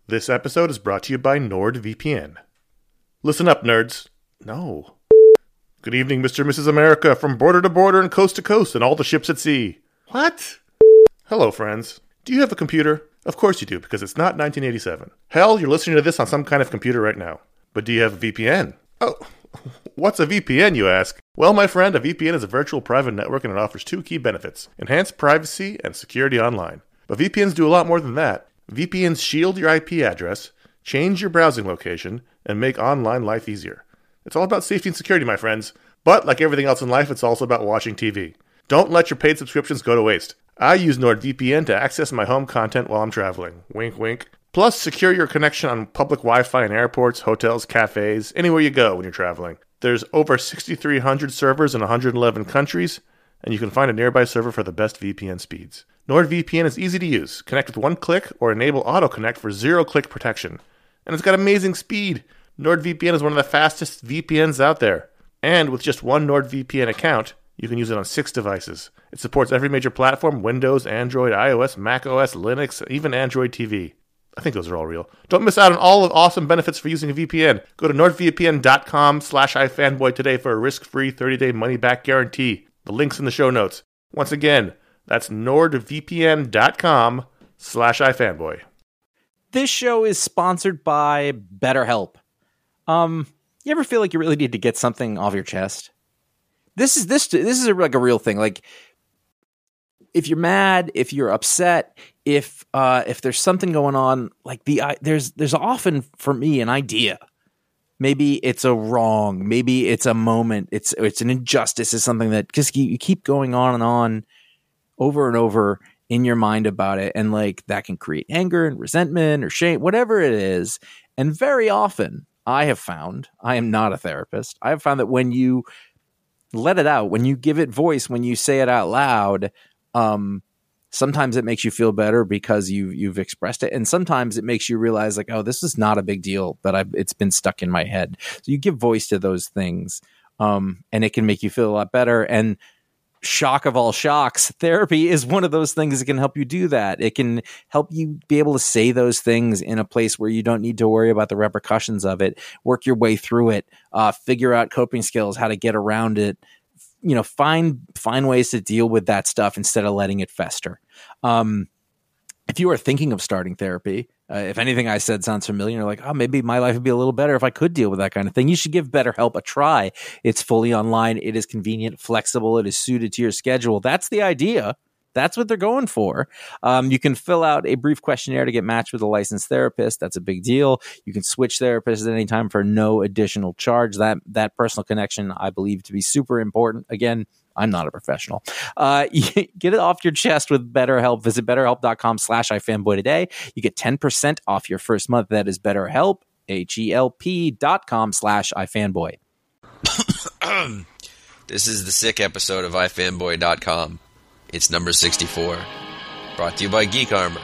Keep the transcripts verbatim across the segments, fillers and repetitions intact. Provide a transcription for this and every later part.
This episode is brought to you by NordVPN. Listen up, nerds. No. Good evening, Mister and Missus America, from border to border and coast to coast and all the ships at sea. What? Hello, friends. Do you have a computer? Of course you do, because it's not nineteen eighty-seven. Hell, you're listening to this on some kind of computer right now. But do you have a V P N? Oh, what's a V P N, you ask? Well, my friend, a V P N is a virtual private network and it offers two key benefits: enhanced privacy and security online. But V P Ns do a lot more than that. V P Ns shield your I P address, change your browsing location, and make online life easier. It's all about safety and security, my friends. But like everything else in life, it's also about watching T V. Don't let your paid subscriptions go to waste. I use NordVPN to access my home content while I'm traveling. Wink, wink. Plus, secure your connection on public Wi-Fi in airports, hotels, cafes, anywhere you go when you're traveling. There's over six thousand three hundred servers in one hundred eleven countries, and you can find a nearby server for the best V P N speeds. NordVPN is easy to use. Connect with one click or enable auto-connect for zero-click protection. And it's got amazing speed. NordVPN is one of the fastest V P Ns out there. And with just one NordVPN account, you can use it on six devices. It supports every major platform: Windows, Android, iOS, macOS, Linux, even Android T V. I think those are all real. Don't miss out on all the awesome benefits for using a V P N. Go to nordvpn.com slash ifanboy today for a risk-free thirty-day money-back guarantee. The link's in the show notes. Once again, that's nordvpn.com slash ifanboy. This show is sponsored by BetterHelp. Um, you ever feel like you really need to get something off your chest? This is this this is a, like a real thing. Like, if you're mad, if you're upset, if uh, if there's something going on, like the uh, there's there's often for me an idea. Maybe it's a wrong. Maybe it's a moment. It's it's an injustice. It's something that just you, you keep going on and on, over and over in your mind about it, and like that can create anger and resentment or shame, whatever it is. And very often, I have found, I am not a therapist, I have found that when you let it out, when you give it voice, when you say it out loud, um, sometimes it makes you feel better because you you've expressed it, and sometimes it makes you realize like, oh, this is not a big deal, but I've it's been stuck in my head. So you give voice to those things, um, and it can make you feel a lot better. And shock of all shocks, therapy is one of those things that can help you do that. It can help you be able to say those things in a place where you don't need to worry about the repercussions of it, work your way through it, uh, figure out coping skills, how to get around it, you know, find, find ways to deal with that stuff instead of letting it fester. Um, if you are thinking of starting therapy, uh, if anything I said sounds familiar, you're like, oh, maybe my life would be a little better if I could deal with that kind of thing. You should give BetterHelp a try. It's fully online. It is convenient, flexible. It is suited to your schedule. That's the idea. That's what they're going for. Um, you can fill out a brief questionnaire to get matched with a licensed therapist. That's a big deal. You can switch therapists at any time for no additional charge. That that personal connection, I believe, to be super important. Again, I'm not a professional. Uh, get it off your chest with BetterHelp. Visit betterhelp.com slash ifanboy today. You get ten percent off your first month. That is BetterHelp, H-E-L-P dot com slash ifanboy. This is the sick episode of ifanboy dot com. It's number sixty-four. Brought to you by Geek Armor.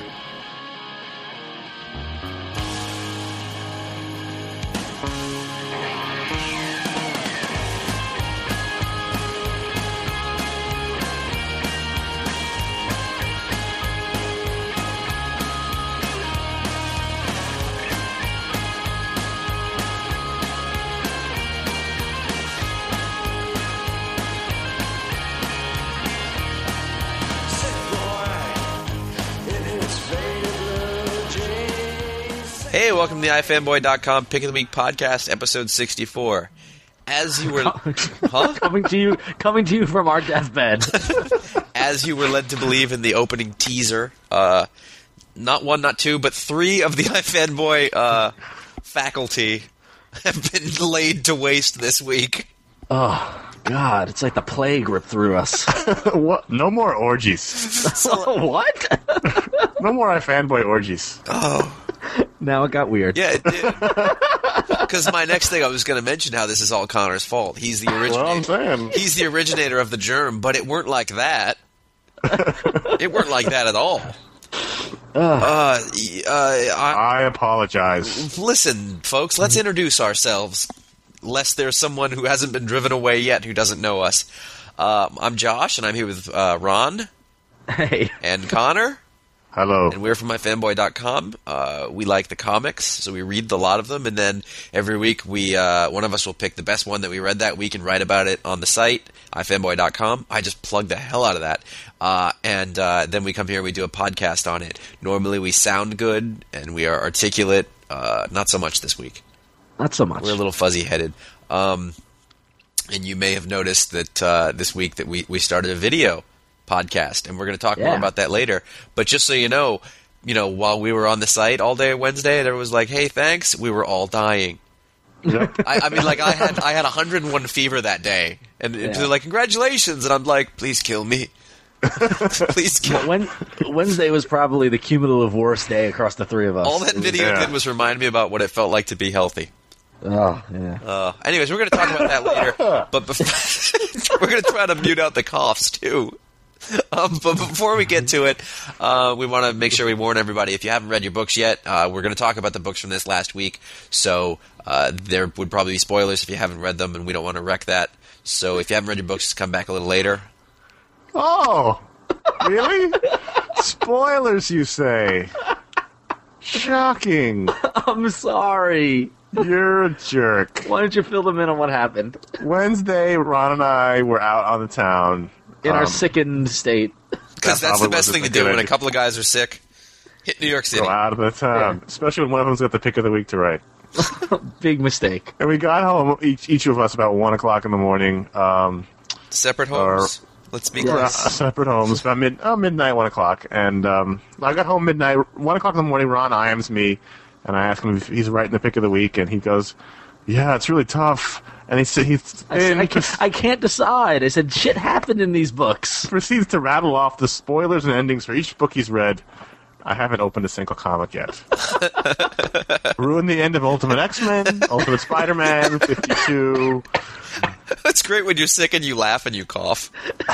Hey, welcome to the ifanboy dot com Pick of the Week podcast, episode sixty-four. As you were, huh? coming to you, coming to you from our deathbed. As you were led to believe in the opening teaser, uh, not one, not two, but three of the iFanboy uh, faculty have been laid to waste this week. Oh God, it's like the plague ripped through us. What? No more orgies. So, what? No more iFanboy orgies. Oh. Now it got weird. Yeah, it did. Because my next thing I was going to mention how this is all Connor's fault. He's the originator. Well, I'm saying. He's the originator of the germ, but it weren't like that. It weren't like that at all. Uh, uh, I, I apologize. Listen, folks, let's introduce ourselves, lest there's someone who hasn't been driven away yet who doesn't know us. Uh, I'm Josh, and I'm here with uh, Ron. Hey. And Connor. Hello. And we're from my fanboy dot com. Uh, we like the comics, so we read a lot of them, and then every week we uh, one of us will pick the best one that we read that week and write about it on the site, i fanboy dot com. I just plug the hell out of that. Uh, and uh, then we come here and we do a podcast on it. Normally we sound good, and we are articulate. Uh, not so much this week. Not so much. We're a little fuzzy-headed. Um, and you may have noticed that uh, this week that we, we started a video podcast, and we're going to talk Yeah. more about that later. But just so you know, you know, while we were on the site all day Wednesday, and everyone was like, "Hey, thanks," we were all dying. Yep. I, I mean, like I had I had one hundred one fever that day, and Yeah. they're like, "Congratulations!" And I'm like, "Please kill me, please kill." me. When, Wednesday was probably the cumulative worst day across the three of us. All that video Yeah. did was remind me about what it felt like to be healthy. Oh, yeah. Uh, anyways, we're going to talk about that later. But bef- we're going to try to mute out the coughs too. Um, but before we get to it, uh, we want to make sure we warn everybody. If you haven't read your books yet, uh, we're going to talk about the books from this last week. So uh, there would probably be spoilers if you haven't read them, and we don't want to wreck that. So if you haven't read your books, just come back a little later. Oh, really? Spoilers, you say? Shocking. I'm sorry. You're a jerk. Why don't you fill them in on what happened? Wednesday, Ron and I were out on the town. In our Um, sickened state. Because That that's the probably best wasn't thing to a do good when a idea. couple of guys are sick. Hit New York City. Go out of the town. Especially when one of them's got the pick of the week to write. Big mistake. And we got home, each, each of us, about one o'clock in the morning. Um, Separate homes. Let's be Yes. clear. uh, separate homes, about mid, oh, midnight, one o'clock. And um, I got home midnight, one o'clock in the morning. Ron I Ms me, and I ask him if he's writing the pick of the week, and he goes, "Yeah, it's really tough." And he said he's I, said, and I, can't, I can't decide. I said, shit happened in these books. proceeds to rattle off the spoilers and endings for each book he's read. I haven't opened a single comic yet. Ruined the end of Ultimate X-Men, Ultimate Spider-Man, fifty-two. It's great when you're sick and you laugh and you cough.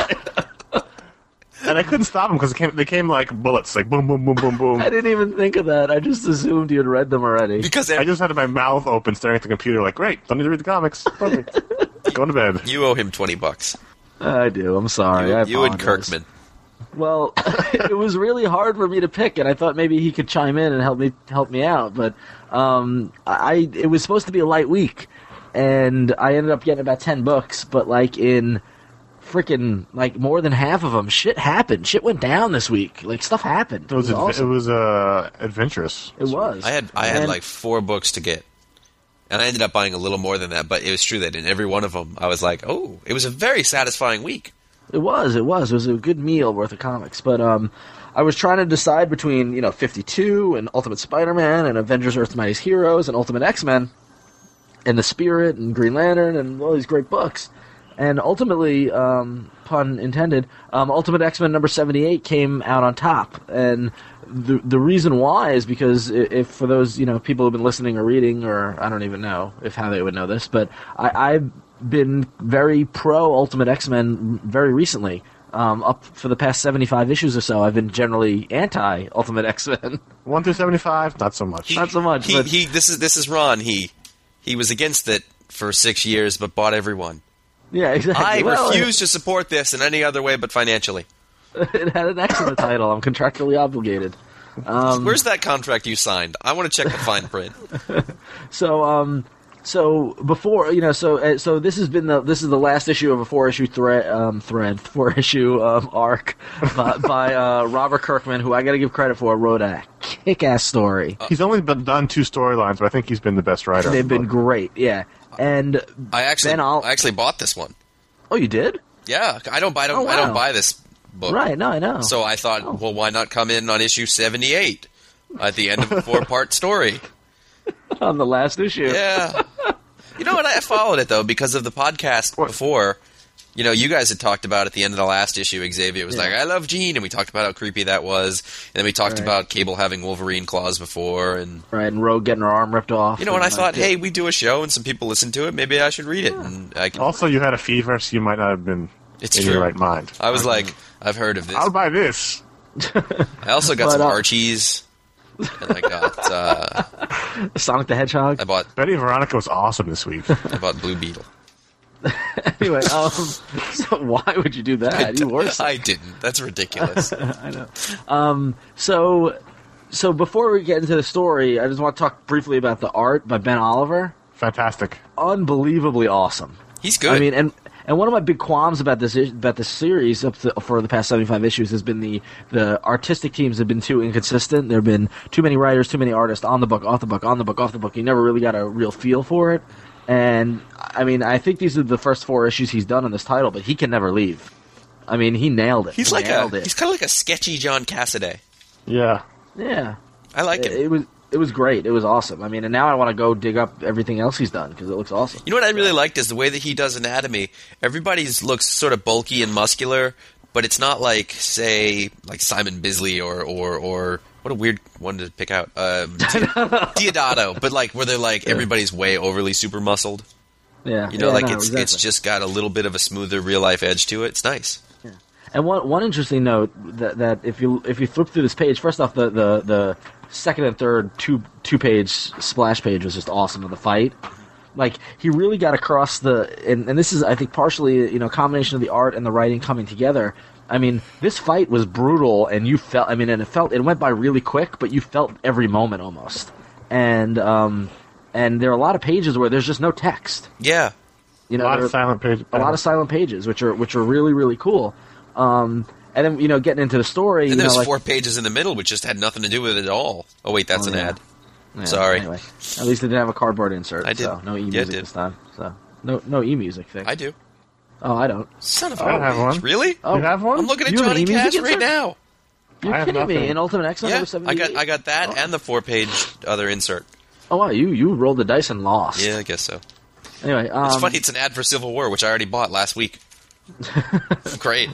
And I couldn't stop them because came, they came like bullets, like boom, boom, boom, boom, boom. I didn't even think of that. I just assumed you had read them already. Because I just had my mouth open, staring at the computer, like, great, don't need to read the comics. Perfect. Going to bed. you owe him twenty bucks. I do. I'm sorry. I You, you and apologize. Kirkman. Well, it was really hard for me to pick, and I thought maybe he could chime in and help me help me out. But um, I it was supposed to be a light week, and I ended up getting about ten books. But like in freaking like more than half of them, shit happened. Shit went down this week. Like stuff happened. It was, adve- awesome. it was uh, adventurous. It was. I had I had And- like four books to get, and I ended up buying a little more than that. But it was true that in every one of them, I was like, "Oh, it was a very satisfying week." It was, it was. It was a good meal worth of comics. But um, I was trying to decide between, you know, fifty-two and Ultimate Spider-Man and Avengers Earth's Mightiest Heroes and Ultimate X-Men and The Spirit and Green Lantern and all these great books. And ultimately, um, pun intended, um, Ultimate X-Men number seventy-eight came out on top. And the the reason why is because i- if for those, you know, people who've been listening or reading, or I don't even know if how they would know this, but I, I've been very pro Ultimate X-Men very recently. Um, up for the past seventy-five issues or so, I've been generally anti Ultimate X-Men. one through seventy-five, not so much. He- Not so much, He, but- he this is this is Ron. He he was against it for six years, but bought everyone. Yeah, exactly. I Well, refuse to support this in any other way but financially. It had an X in the title. I'm contractually obligated. Um, Where's that contract you signed? I want to check the fine print. So, um, so before you know, so uh, so this has been the this is the last issue of a four issue thread um, thread four issue um, arc by, by uh, Robert Kirkman, who I got to give credit for, wrote a kick ass story. He's only been, done two storylines, but I think he's been the best writer. They've of the been book. great, yeah. And I actually then I'll I actually bought this one. oh, you did? Yeah, I don't I don't Oh, I wow. don't buy this book. Right? No, I know. So I thought, Oh. well, why not come in on issue seventy-eight at the end of a four-part story? On the last issue, Yeah. You know what? I followed it, though, because of the podcast What? before. You know, you guys had talked about at the end of the last issue, Xavier was Yeah. like, I love Jean, and we talked about how creepy that was. And then we talked Right. about Cable having Wolverine claws before. And, right. And Rogue getting her arm ripped off. you know, and I like, thought, yeah. hey, we do a show and some people listen to it. Maybe I should read it. And I, can, Also, you had a fever, so you might not have been It's in true. your right mind. I was like, I've heard of this. I'll buy this. I also got But, some uh, Archies. And I got, uh, Sonic the Hedgehog. I bought, Betty Veronica was awesome this week. I bought Blue Beetle. Anyway, um, so why would you do that? You worse. I didn't. That's ridiculous. I know. Um, so, so before we get into the story, I just want to talk briefly about the art by Ben Oliver. Fantastic. Unbelievably awesome. He's good. I mean, and and one of my big qualms about this about this series up to, for the past seventy-five issues has been the the artistic teams have been too inconsistent. There have been too many writers, too many artists on the book, off the book, on the book, off the book. You never really got a real feel for it. And I mean, I think these are the first four issues he's done on this title, but he can never leave. I mean, he nailed it. he's he like nailed a it. he's kind of like a sketchy John Cassaday. Yeah. Yeah, I like it, him. it was it was great. It was awesome. I mean, and now I want to go dig up everything else he's done because it looks awesome. You know what I really liked is the way that he does anatomy. Everybody's looks sort of bulky and muscular, but it's not like, say, like Simon Bisley or or, or what a weird one to pick out, um, Diodato. But like where they're like everybody's way overly super muscled. Yeah, You know, yeah, like no, it's exactly. it's just got a little bit of a smoother real life edge to it. It's nice. And one one interesting note that that if you if you flip through this page, first off, the the, the second and third two two page splash page was just awesome of the fight. Like he really got across the and, and this is I think partially you know a combination of the art and the writing coming together. I mean, this fight was brutal, and you felt. I mean, and it felt it went by really quick, but you felt every moment almost. And um and there are a lot of pages where there's just no text. Yeah. You know, A lot there- of silent pages. a lot of silent pages, which are which are really really cool. Um, and then you know, getting into the story, And you there's know, like, four pages in the middle which just had nothing to do with it at all. Oh wait, that's Oh, an yeah. ad. yeah, Sorry. Anyway, at least they didn't have a cardboard insert. I did. So no e Yeah, music it did. this time. So no no e music thing. I do. oh, I don't. Son of a I have bitch. one. Really? Oh, You have one? I'm looking at You have an Johnny e-music Cash right insert? now. You're I have kidding me! nothing. In Ultimate X-Men Yeah, number I seventy-eight. got I got that and the four page other insert. Oh wow, you you rolled the dice and lost. Yeah, I guess so. Anyway, um, It's funny. It's an ad for Civil War, which I already bought last week. Great.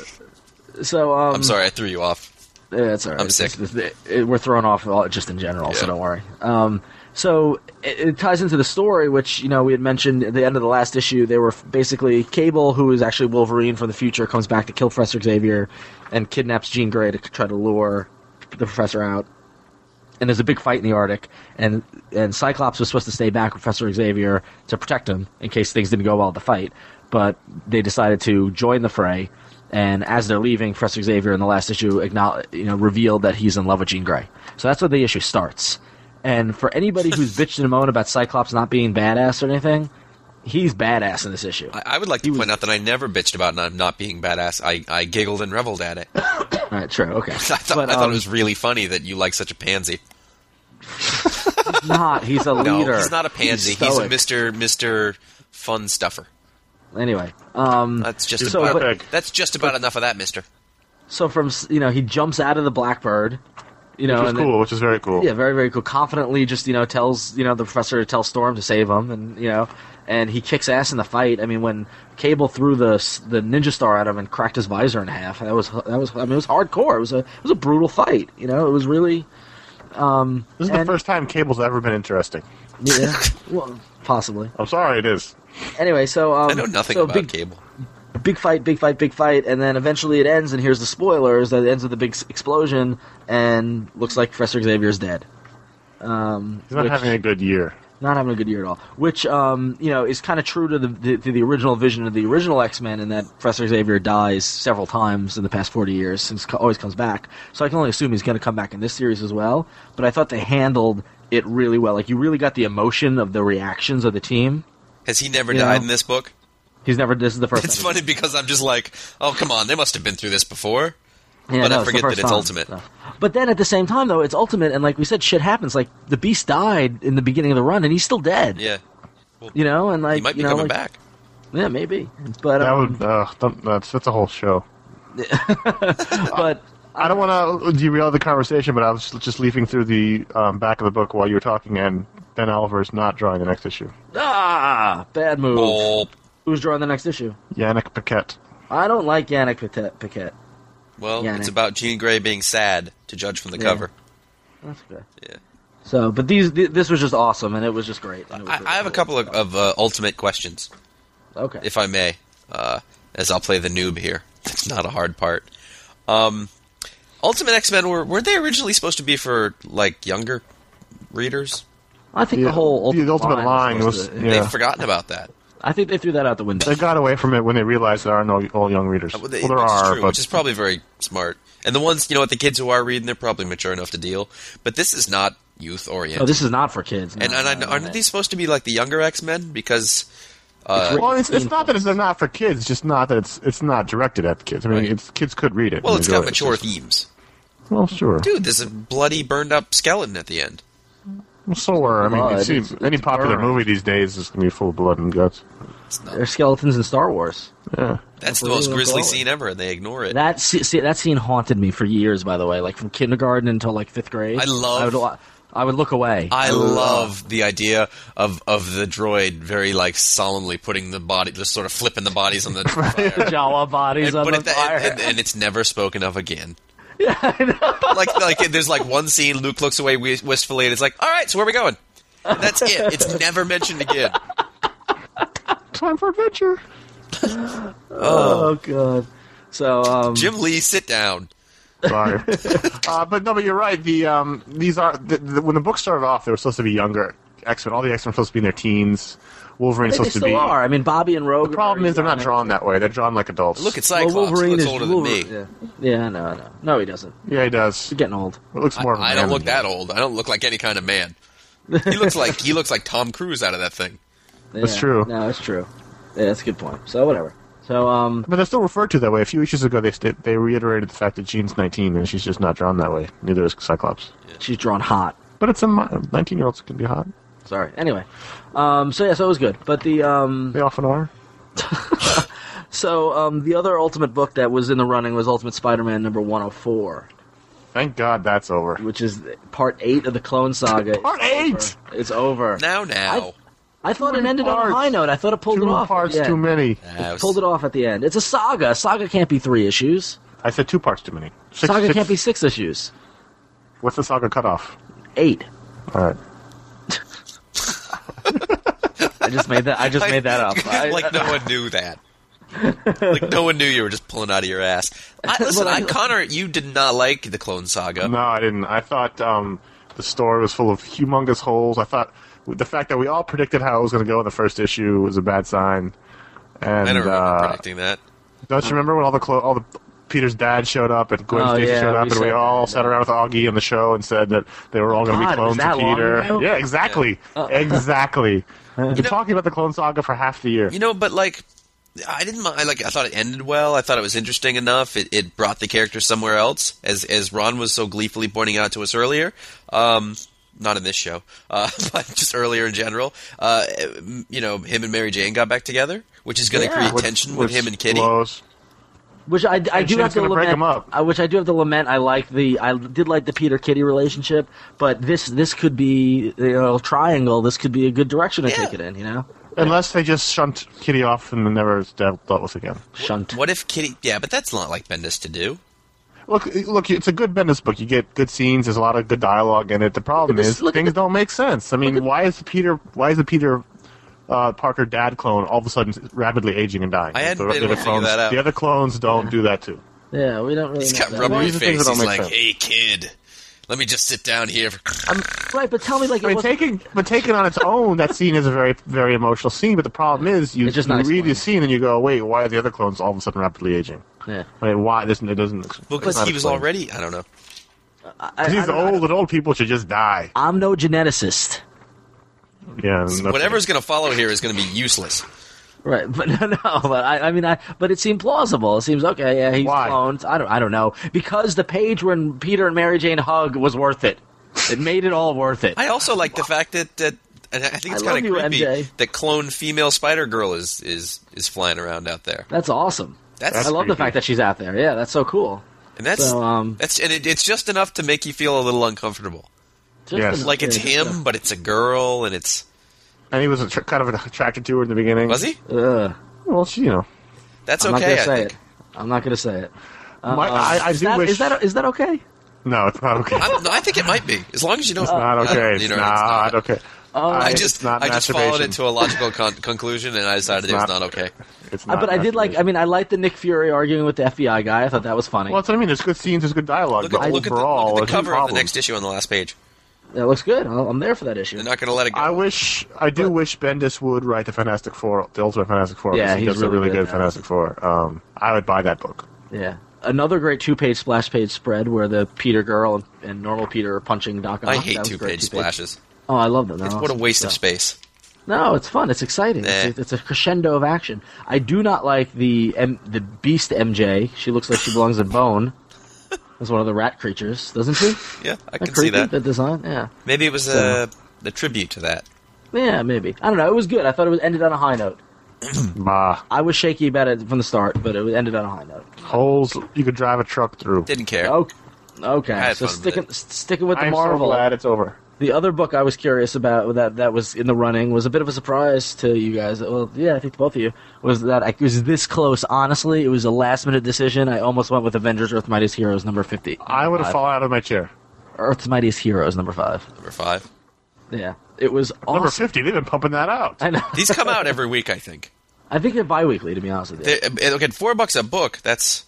So um, I'm sorry, I threw you off. Yeah, it's all right. I'm It's sick. just- it- it- we're thrown off all- just in general, so Yeah. don't worry. Um, so it, it ties into the story, which you know we had mentioned at the end of the last issue. They were f- basically Cable, who is actually Wolverine from the future, comes back to kill Professor Xavier and kidnaps Jean Grey to try to lure the Professor out. And there's a big fight in the Arctic, and and Cyclops was supposed to stay back with Professor Xavier to protect him in case things didn't go well at the fight, but they decided to join the fray. And as they're leaving, Professor Xavier in the last issue acknowledge, you know, revealed that he's in love with Jean Grey. So that's where the issue starts. And for anybody who's bitched and moaned about Cyclops not being badass or anything, he's badass in this issue. I, I would like to point out that I never bitched about not, not being badass. I, I giggled and reveled at it. All right, true, okay. I thought, But, I thought um, it was really funny that you like such a pansy. not. He's a No, leader. he's not a pansy. He's, a stoic. Mister Mister Fun Stuffer. Anyway, um, That's just So, about but- that's just about enough of that, Mister. so from you know he jumps out of the Blackbird, you know, Which is and then- cool, which is very cool. Yeah, very, very cool. Confidently just, you know, tells, you know, the professor to tell Storm to save him, and, you know, and he kicks ass in the fight. I mean, when Cable threw the the ninja star at him and cracked his visor in half, that was, that was, I mean, it was hardcore. It was a, it was a brutal fight, you know, it was really, um... This is and- the first time Cable's ever been interesting. Yeah, well, possibly. I'm sorry, it is. Anyway, so, um... I know nothing so about big, Cable. Big fight, big fight, big fight, and then eventually it ends, and here's the spoilers, that it ends with a big s- explosion, and looks like Professor Xavier's dead. Um, He's not which- having a good year. Not having a good year at all. Which, um, you know, is kind of true to the, the to the original vision of the original X-Men, in that Professor Xavier dies several times in the past forty years, and co- always comes back. So I can only assume he's going to come back in this series as well. But I thought they handled it really well. Like, you really got the emotion of the reactions of the team. Has he never You died know, in this book? He's never. This is the first. It's time. funny because I'm just like, oh, come on, they must have been through this before. Yeah, but no, I it's the forget that first it's time, Ultimate. so. But then at the same time, though, it's Ultimate, and like we said, shit happens. Like, the Beast died in the beginning of the run, and he's still dead. Yeah, You know, and like he might be you know, coming like, back. Yeah, maybe. But That um, would, uh, don't- that's, that's a whole show. but I don't want to derail the conversation, but I was just leafing through the um, back of the book while you were talking, and Ben Oliver is not drawing the next issue. ah, bad move. Oh, Who's drawing the next issue? Yannick Paquette. I don't like Yannick Paquette. Paquette. well, Yeah, it's Nick. about Jean Grey being sad, to judge from the Yeah. cover. That's good. Yeah. So, but these, th- this was just awesome, and it was just great. and it was I, really I have a cool. couple of, of uh, Ultimate questions, Okay. if I may, uh, as I'll play the noob here. It's not a hard part. Um, Ultimate X-Men, were, weren't they originally supposed to be for, like, younger readers? I think The- the whole the ultimate, Ultimate line supposed was- to- Yeah. They've forgotten about that. I think they threw that out the window. They got away from it when they realized there are no all young readers. Uh, well, they- well, there which is are, true, but which is probably very smart. And the ones, you know what, the kids who are reading, they're probably mature enough to deal. But this is not youth oriented. Oh, this is not for kids. No, and and I, no, aren't no. these supposed to be like the younger X-Men? Because uh, well, it's, it's not that it's not for kids. Just not that it's it's not directed at the kids. I mean, Right. it's kids could read it. well, and it's enjoy got it. mature It's just- themes. Well, sure. Dude, there's a bloody, burned up skeleton at the end. Well, so are I mean, Blood, it seems it's- any it's popular burned. movie these days is going to be full of blood and guts. It's not- There's skeletons in Star Wars. Yeah. That's the Really most don't grisly go it. scene ever, and they ignore it. That see, see, that scene haunted me for years. By the way, like from kindergarten until like fifth grade. I love- I would, I would look away. I would- love the idea of, of the droid very like solemnly putting the body, just sort of flipping the bodies on the the fire. Jawa bodies And, on put the it that- fire. and, and it's never spoken of again. yeah, I know. Like, like there's like one scene, Luke looks away wi- wistfully, and it's like, all right, so where are we going? And that's it. It's never mentioned again. Time for adventure. Oh god. So um, Jim Lee, sit down. Sorry, uh, but no, but you're right. The um, these are the, the, when the book started off, they were supposed to be younger X-Men. All the X-Men were supposed to be in their teens. Wolverine's they, they supposed to still be. are. I mean, Bobby and Rogue. The problem is they're not drawn that way. They're drawn like adults. Look at Well, Cyclops. Wolverine he looks is older Wolverine, than me. Yeah, yeah, no, no, no, he doesn't. Yeah, he does. He's getting old. It looks more. of a I, I man don't look than that old. I don't look like any kind of man. He looks like he looks like Tom Cruise out of that thing. That's Yeah, true. No, it's true. Yeah, that's a good point. So whatever. So um, But they're still referred to that way. A few issues ago, they st- they reiterated the fact that Jean's nineteen and she's just not drawn that way. Neither is Cyclops. she's drawn hot. But it's a nineteen-year-olds can be hot. Sorry. Anyway, um, so yeah, so it was good. But the um, They often are. so um, the other Ultimate book that was in the running was Ultimate Spider-Man number one oh four, Thank God that's over. which is part eight of the Clone Saga. Part eight. It's over. Now, now. I thought it many ended on parts. a high note. I thought it pulled Two it off. parts Yeah. too many. Nah, it was- Pulled it off at the end. It's a saga. A saga can't be three issues. I said two parts too many. Six, Saga six- can't be six issues. What's the saga cutoff? Eight. All right. I just made that. I just made that up. I- like no one knew that. Like no one knew you were just pulling out of your ass. I, listen, But I- I, Connor, you did not like the Clone Saga. No, I didn't. I thought um, the story was full of humongous holes. I thought the fact that we all predicted how it was going to go in the first issue was a bad sign. And I don't remember uh, predicting that. don't you remember when all the clo- all the Peter's dad showed up and Gwen Oh, Stacy yeah, showed up we and we said all that. sat around with Augie on the show and said that they were all going to be God, clones was that of long Peter. ago? Yeah, exactly, exactly. We've been know- talking about the Clone Saga for half the year. You know, but like, I didn't mind. Like, I thought it ended well. I thought it was interesting enough. It, it brought the character somewhere else, as as Ron was so gleefully pointing out to us earlier. Um, not in this show, uh, but just earlier in general. Uh, you know, him and Mary Jane got back together, which is going to Yeah. create Which- tension with which him and Kitty. blows. Which I, I do Shane's have to gonna break lament. 'em up. I, which I do have to lament. I like the. I did like the Peter Kitty relationship, but this this could be you know triangle. This could be a good direction to Yeah. take it in. You know, Unless they just shunt Kitty off and never dealt, dealt with again. shunt. What if Kitty? Yeah, but that's not like Bendis to do. Look, look, it's a good Bendis book. You get good scenes. There's a lot of good dialogue in it. The problem Look at is this- look at things the- don't make sense. I mean, why is the Peter? Why is the Peter uh, Parker dad clone all of a sudden rapidly aging and dying? I hadn't the, been the able other to figure clones, that out. The other clones don't do that too. Yeah, we don't really. He's know got that. rubbery These are things face. that don't He's make like, sense. "Hey, kid, let me just sit down here." Right, but tell me like I it mean, was. taking but taken on its own, that scene is a very very emotional scene. But the problem is, you, It's just you not read the explained. scene and you go, "Wait, why are the other clones all of a sudden rapidly aging? Yeah, I mean, why? This it doesn't." Well, because it's not he was explained. already. I don't know. I, Because he's I don't- old, and old people should just die. I'm no geneticist. Yeah, no- Whatever's going to follow here is going to be useless. Right, but no, no, but I, I mean, I, but it seemed plausible. It seems okay. Yeah, he's Why? cloned. I don't, I don't know, because the page when Peter and Mary Jane hug was worth it. It made it all worth it. I also like the fact that, that and I think it's I love kind of you, creepy M J. that clone female Spider Girl is, is is flying around out there. That's awesome. That's I love the creepy. fact that she's out there. Yeah, that's so cool. and that's So, um, that's and it, it's just enough to make you feel a little uncomfortable. Just Yes. enough, Like it's yeah, just him, but it's a girl, and it's And he was attra- kind of attracted to her in the beginning. was he? enough. Ugh. Well, she, you know. That's I'm okay. not I gonna say think. it. I'm not gonna say it. Uh, My- I- I is do that, wish- Is that is that okay? No, it's not okay. I'm, no, I think it might be as long as you don't. It's not okay. you It's know, not it's not. okay. I It's just not I just followed masturbation. it to a logical con- conclusion, and I decided It's it was not- not okay. It's Uh, not but I did like. I masturbation. mean, I liked the Nick Fury arguing with the F B I guy. I thought that was funny. Well, that's what I mean. There's good scenes. There's good dialogue. Look but at, look at the, overall, look at the there's cover of the problems. next issue on the last page. That looks good. I'll- I'm there for that issue. They're not going to let it go. I wish, I do But- wish Bendis would write the Fantastic Four, the Ultimate Fantastic Four. Yeah, because he he's does a really really good good at that. Fantastic Four. Um, I would buy that book. Yeah. Another great two-page splash page spread where the Peter girl and, and normal Peter are punching Doc Ock. I That hate was a great two-page two-page. splashes. Oh, I love them. They're It's, what a awesome. waste of So- space. No, it's fun. It's exciting. Nah. It's, a, it's a crescendo of action. I do not like the M, the Beast M J. She looks like she belongs in Bone. As one of the rat creatures, doesn't she? Yeah, I That can see creepy, that. The design, yeah. Maybe it was So- a, a tribute to that. Yeah, maybe. I don't know. It was good. I thought it was ended on a high note. Bah. I was shaky about it from the start, but it was ended on a high note. Holes you could drive a truck through. Didn't care. Okay. Okay. I had So fun with sticking it. sticking with the I'm Marvel. so glad it's over. The other book I was curious about that that was in the running was a bit of a surprise to you guys. Well, yeah, I think to both of you was that I was this close. Honestly, it was a last minute decision. I almost went with Avengers: Earth's Mightiest Heroes number fifty. I would have Five. fallen out of my chair. Earth's Mightiest Heroes number five. Number five. Yeah, it was Number awesome. fifty, they've been pumping that out. I know. These come out every week, I think. I think they're bi-weekly, to be honest with you. They, okay, four bucks a book. That's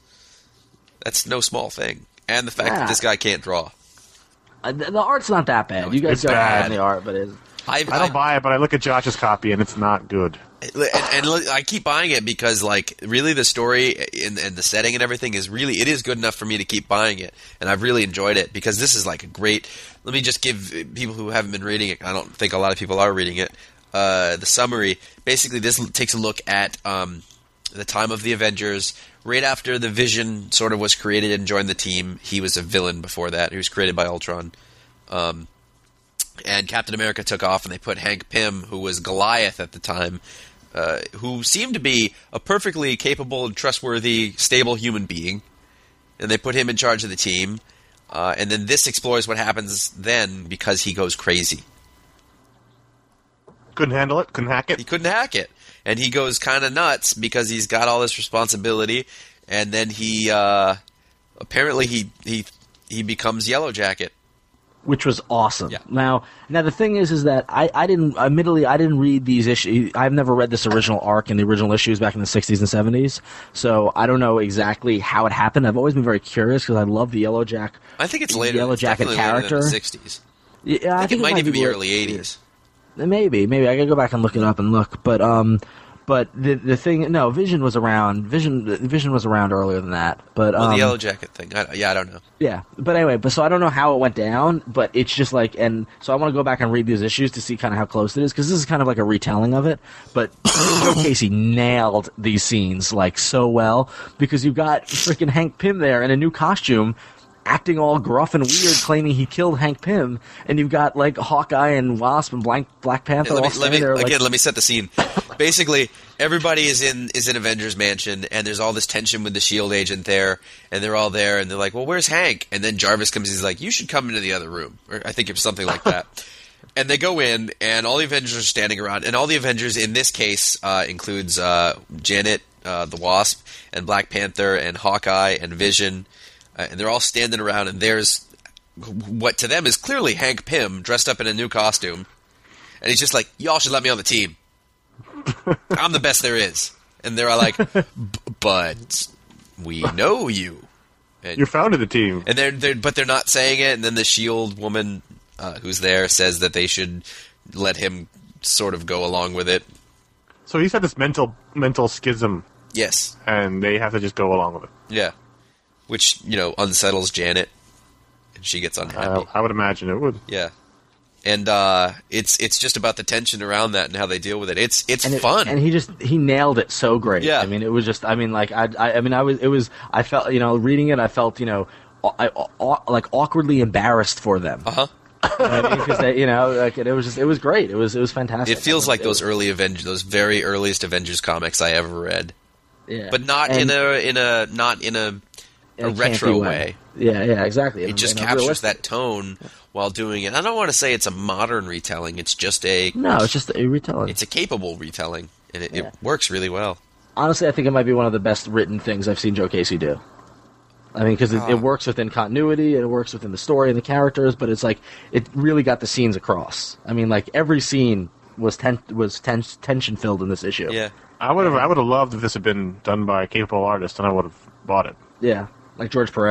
that's no small thing. And the fact Yeah. that this guy can't draw. Uh, the, the art's not that bad. No, You guys it's go bad. on the art, but it's I've, I don't buy it, but I look at Josh's copy and it's not good. And, and look, I keep buying it because, like, really the story and, and the setting and everything is really, it is good enough for me to keep buying it. And I've really enjoyed it because this is, like, a great, let me just give people who haven't been reading it, I don't think a lot of people are reading it, uh, the summary. Basically, this takes a look at um, the time of the Avengers. Right after the Vision sort of was created and joined the team, he was a villain before that. He was created by Ultron. Um, and Captain America took off, and they put Hank Pym, who was Goliath at the time, uh, who seemed to be a perfectly capable, trustworthy, stable human being, and they put him in charge of the team. Uh, and then this explores what happens then because he goes crazy. Couldn't handle it, couldn't hack He it. couldn't hack it, and he goes kind of nuts because he's got all this responsibility. And then he uh, apparently he he he becomes Yellow Jacket. which was awesome. Yeah. Now, now the thing is, is that I, I didn't, admittedly, I didn't read these issues. I've never read this original arc and the original issues back in the sixties and seventies, so I don't know exactly how it happened. I've always been very curious because I love the Yellow Jack. I think it's later. Yellow it's Jacket definitely later character. than the sixties. Yeah, I think, it might even be late- early eighties. Maybe, maybe I gotta go back and look it up and look. But um, but the the thing, no, Vision was around. Vision, Vision was around earlier than that. But Well, um, the Yellow Jacket thing. I, yeah, I don't know. yeah. But anyway, but so I don't know how it went down. But it's just like, and so I want to go back and read these issues to see kind of how close it is because this is kind of like a retelling of it. But Joe Casey nailed these scenes like so well because you've got freaking Hank Pym there in a new costume, acting all gruff and weird, claiming he killed Hank Pym, and you've got like Hawkeye and Wasp and Black Black Panther Let all me, let me, standing there. Like, again, let me set the scene. Basically, everybody is in is in Avengers Mansion, and there's all this tension with the Shield agent there, and they're all there, and they're like, "Well, where's Hank?" And then Jarvis comes, he's like, "You should come into the other room," or I think it was something like that. And they go in, and all the Avengers are standing around, and all the Avengers in this case uh, includes uh, Janet, uh, the Wasp, and Black Panther, and Hawkeye, and Vision, uh, and they're all standing around, and there's what to them is clearly Hank Pym dressed up in a new costume, and he's just like, "Y'all should let me on the team. I'm the best there is." And they're all like, "B- "But we know you." And, You're founded the team. and they're, they're but they're not saying it. And then the Shield woman uh, who's there says that they should let him sort of go along with it. So he's had this mental mental schism, Yes, and they have to just go along with it. yeah, which you know unsettles Janet, and she gets unhappy. I, I would imagine it would. Yeah. And uh, it's it's just about the tension around that and how they deal with it. It's it's and it- fun. and he just he nailed it so great. Yeah. I mean, it was just. I mean, like I, I, I mean, I was. It was. I felt, you know, reading it, I felt, you know, I, I, like awkwardly embarrassed for them. uh huh. Because they, you know, like it was just, it was great. It was, it was fantastic. It feels I like mean, those it- early Avengers, those very earliest Avengers comics I ever read, yeah. but not And in a in a not in a, in a a campy retro way. Yeah, yeah, exactly. It In- just in a captures realistic- that tone while doing it. I don't want to say it's a modern retelling. It's just a No, it's just a retelling. it's a capable retelling, and it, Yeah. it works really well. Honestly, I think it might be one of the best written things I've seen Joe Casey do. I mean, because it, Oh. it works within continuity, and it works within the story and the characters, but it's like it really got the scenes across. I mean, like every scene was ten- was ten- tension filled in this issue. Yeah, I would have. I would have loved if this had been done by a capable artist, and I would have bought it. Yeah, like George Perez.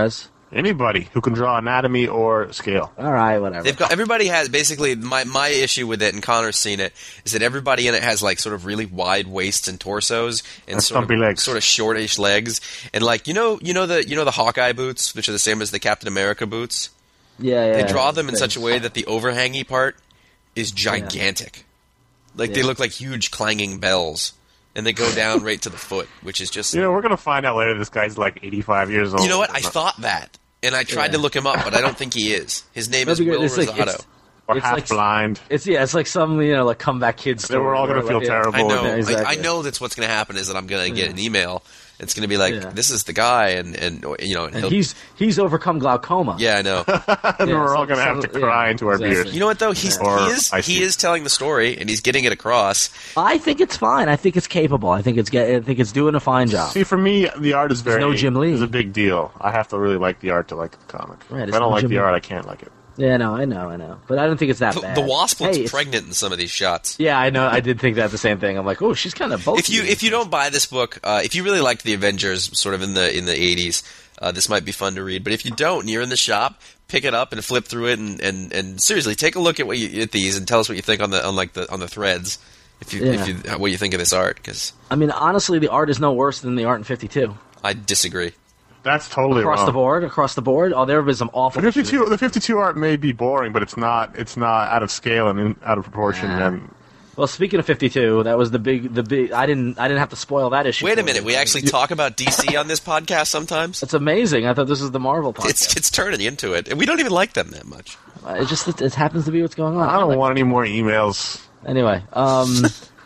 Anybody who can draw anatomy or scale. All right, whatever. They've got everybody has basically my my issue with it, and Connor's seen it, is that everybody in it has like sort of really wide waists and torsos and, And sort stumpy of legs. sort of shortish legs, and like you know you know the you know the Hawkeye boots, which are the same as the Captain America boots. yeah, yeah. They draw them in Thanks. such a way that the overhangy part is gigantic, like they Yeah. look like huge clanging bells, and they go down right to the foot, which is just You know, we're going to find out later this guy's like eighty-five years old. you know what I thought that. And I tried Yeah. to look him up, but I don't think he is. His name is That'd be Will good. It's like- Rosado. it's- Or It's half like- blind. It's yeah, it's like some you know like comeback kids. They were all going gonna to feel terrible. I know. Yeah, exactly. I, I know that's what's going to happen is that I'm going to get Yeah. an email. It's going to be like, Yeah. this is the guy, and, and you know, And he'll- he's he's overcome glaucoma. yeah, I know. And Yeah, we're all some- going to have some- to cry yeah, into our exactly. beers. You know what though? He's Or he is icy. he is telling the story, and he's getting it across. I think it's fine. I think it's capable. I think it's get. I think it's doing a fine job. See, for me, the art is very no Jim Lee. is a big deal. I have to really like the art to like the comic. Right, if it's I don't no like Jim the Lee. art, I can't like it. Yeah, no, I know, I know, but I don't think it's that The, bad. the Wasp looks Hey, it's- pregnant in some of these shots. Yeah, I know. I did think that the same thing. I'm like, oh, she's kind of both. If you if you don't buy this book, uh, if you really liked the Avengers, sort of in the in the eighties, uh, this might be fun to read. But if you don't, and you're in the shop, pick it up and flip through it, and, and, and seriously take a look at what you at these and tell us what you think on the on like the on the threads. If you Yeah. if you what you think of this art, because I mean, honestly, the art is no worse than the art in fifty-two. I disagree. That's totally Across wrong. the board, across the board. Oh, there was some awful. The fifty-two, the fifty-two art may be boring, but it's not. It's not out of scale and in, out of proportion. Nah. And Well, speaking of fifty-two, that was the big, the big. I didn't, I didn't have to spoil that issue. Wait a for minute, you. we actually talk about D C on this podcast sometimes. It's amazing. I thought this was the Marvel podcast. It's it's turning into it, and we don't even like them that much. it just it, it happens to be what's going on. I don't Like- want any more emails. Anyway, um,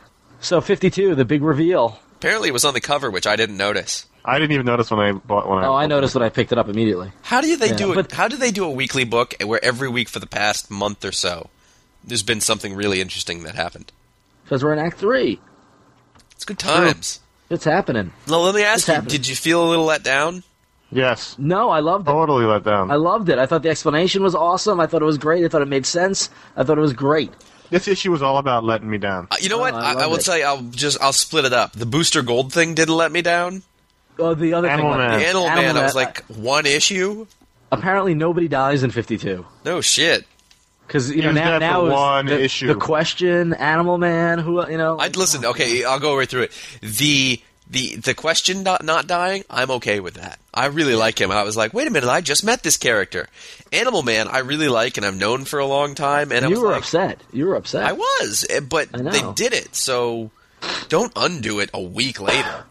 so fifty-two, the big reveal. Apparently, it was on the cover, which I didn't notice. I didn't even notice when I bought one. Oh, I noticed when I picked it up immediately. How do they Yeah, do it? but- How do they do a weekly book where every week for the past month or so, there's been something really interesting that happened? Because we're in Act Three. It's good times. It's happening. Now, let me ask It's you: happening. did you feel a little let down? Yes, No, I loved it. totally let down. I loved it. I thought the explanation was awesome. I thought it was great. I thought it made sense. I thought it was great. This issue was all about letting me down. Uh, you know Oh, what? I I, I love will it. tell you. I'll just I'll split it up. The Booster Gold thing didn't let me down. Oh, the other Animal thing. Man. The Animal, Animal Man, I Man, was like one issue. Apparently, nobody dies in fifty-two. No shit. Because you He know was now, dead now for is one the, issue. the question, Animal Man, who you know. I'd listen. Okay, I'll go right through it. The the the question not, not dying. I'm okay with that. I really like him. I was like, wait a minute, I just met this character. Animal Man, I really like, and I've known for a long time. And I you was were like, upset. You were upset. I was, eh, but I know. they did it. So don't undo it a week later.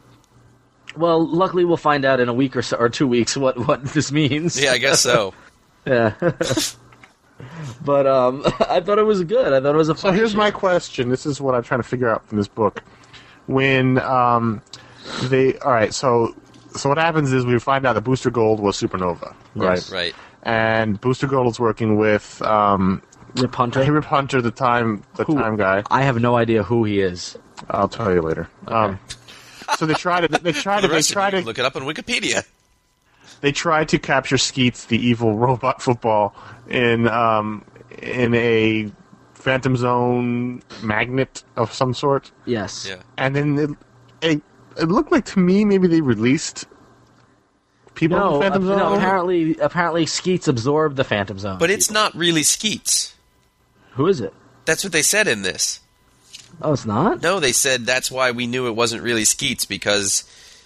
Well, luckily we'll find out in a week or so, or two weeks what what this means. Yeah, I guess so. Yeah. But um, I thought it was good. I thought it was a. So fun here's issue. my question. This is what I'm trying to figure out from this book. When um, they all right, so so what happens is we find out that Booster Gold was Supernova, right? Yes. Right. And Booster Gold is working with um, Rip Hunter. Rip Hunter, the time the Who- time guy. I have no idea who he is. I'll tell you later. Um, so they try to they try to The they rest of try you to look it up on Wikipedia. they tried to capture Skeets, the evil robot football, in um, in a Phantom Zone magnet of some sort, Yes. Yeah. and then it, it, it looked like to me maybe they released people No, in Phantom uh, Zone. no. Apparently, apparently, Skeets absorbed the Phantom Zone. But it's not really Skeets. Who is it? That's what they said in this. Oh, it's not. No, they said that's why we knew it wasn't really Skeets, because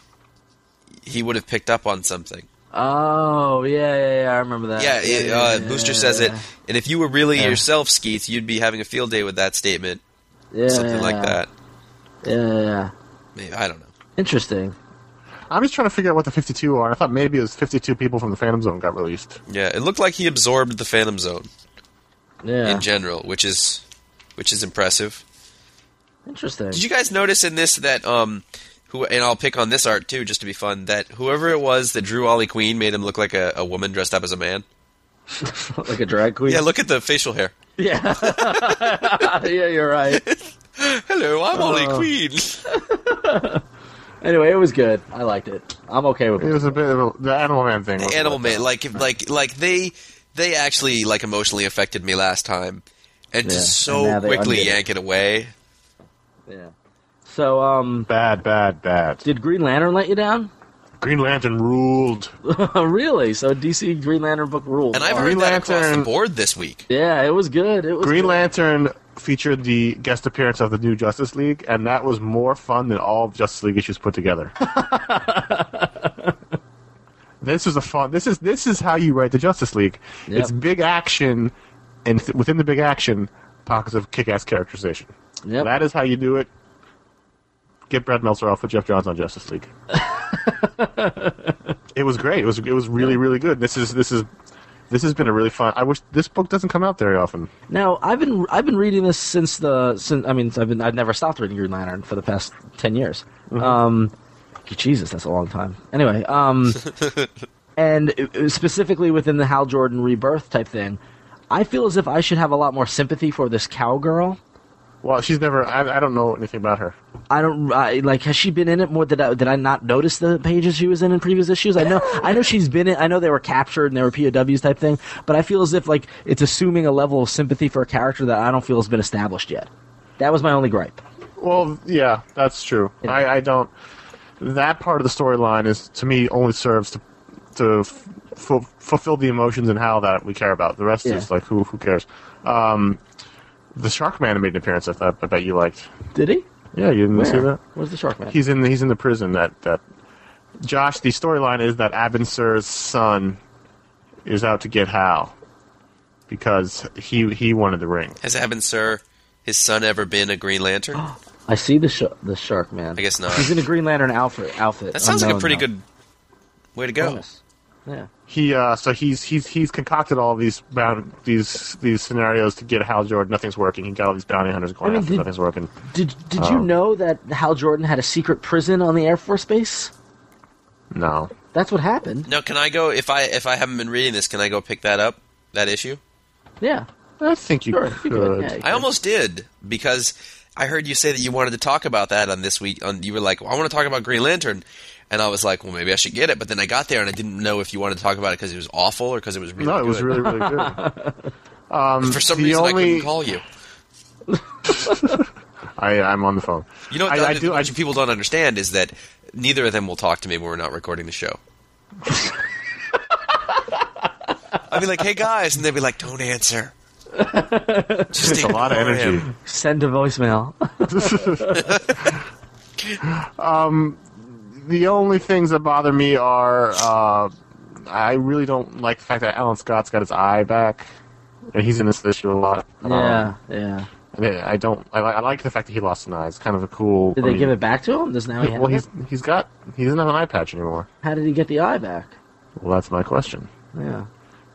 he would have picked up on something. Oh, yeah, yeah, yeah. I remember that. Yeah, it, uh, yeah, Booster yeah, says it. yeah. And if you were really Yeah. yourself, Skeets, you'd be having a field day with that statement. Yeah, Something yeah, like yeah. that. Yeah, yeah, yeah. Maybe, I don't know. Interesting. I'm just trying to figure out what the fifty-two are. I thought maybe it was fifty-two people from the Phantom Zone got released. Yeah, it looked like he absorbed the Phantom Zone Yeah. in general, which is which is impressive. Interesting. Did you guys notice in this that um who and I'll pick on this art too just to be fun, that whoever it was that drew Ollie Queen made him look like a, a woman dressed up as a man? Like a drag queen? Yeah, look at the facial hair. Yeah. Yeah, you're right. Hello, I'm Ollie Uh. Queen. Anyway, it was good. I liked it. I'm okay with It it. was a bit of a, the Animal Man thing. was Animal like Man, that. like like like they they actually like emotionally affected me last time, and Yeah, to so and now they quickly undid it. yank it away. Yeah. So, um, bad, bad, bad. did Green Lantern let you down? Green Lantern ruled. Really? So D C Green Lantern book ruled. And I've Green heard that across Lantern- the board this week. Yeah, it was good. It was Green good. Lantern featured the guest appearance of the new Justice League, and that was more fun than all of Justice League issues put together. This is a fun. This is this is how you write the Justice League. Yep. It's big action, and th- within the big action, pockets of kick-ass characterization. Yep. That is how you do it. Get Brad Meltzer off with Jeff Johns on Justice League. It was great. It was it was really really good. This is this is this has been a really fun. I wish this book doesn't come out very often. Now I've been I've been reading this since the since I mean I've been I've never stopped reading Green Lantern for the past ten years. Mm-hmm. Um, Jesus, that's a long time. Anyway, um, and it- it- specifically within the Hal Jordan rebirth type thing, I feel as if I should have a lot more sympathy for this cowgirl. Well, she's never. I, I don't know anything about her. I don't I, like. Has she been in it more? Did I did I not notice the pages she was in in previous issues? I know I know she's been in. I know they were captured and they were P O Ws type thing. But I feel as if like it's assuming a level of sympathy for a character that I don't feel has been established yet. That was my only gripe. Well, yeah, that's true. Yeah. I, I don't. That part of the storyline is to me only serves to to f- f- fulfill the emotions and how that we care about. The rest Yeah. is like who who cares. Um, the Shark Man made an appearance. I thought I bet you liked. Did he? Yeah, you didn't Where? see that. Where's the Shark Man? He's in the, he's in the prison. That that Josh. The storyline is that Abin Sur's son is out to get Hal because he he wanted the ring. Has Abin Sur, his son, ever been a Green Lantern? I see the sh- the Shark Man. I guess not. He's in a Green Lantern outfit. Outfit. That sounds like a Unknown, pretty though. good way to go. Bonus. Yeah. He uh, so he's he's he's concocted all these bound these these scenarios to get Hal Jordan. Nothing's working. He got all these bounty hunters going I mean, after. did- Nothing's working. Did Did you Um, know that Hal Jordan had a secret prison on the Air Force Base? No. That's what happened. No, can I go if I if I haven't been reading this? Can I go pick that up? That issue? Yeah. I think you Sure. could. You could, yeah, you I almost did because I heard you say that you wanted to talk about that on this week. On you were like, well, I want to talk about Green Lantern, and I was like, well, maybe I should get it. But then I got there and I didn't know if you wanted to talk about it because it was awful or because it was really No, it good. was really really good. Um, For some the reason, I only- couldn't call you. I I'm on the phone. You know what, I, I the, do. I, what people don't understand is that neither of them will talk to me when we're not recording the show. I'll be like, hey guys, and they'll be like, don't answer. Just it's a lot of ignore energy. him. Send a voicemail. The only things that bother me are uh, I really don't like the fact that Alan Scott's got his eye back, and he's in this issue a lot. Um, yeah. Yeah. and I don't. I, li- I like the fact that he lost an eye. It's kind of a cool. Did I they mean, give it back to him? Does now he have Well, he's it? he's got he doesn't have an eye patch anymore. How did he get the eye back? Well, that's my question. Yeah.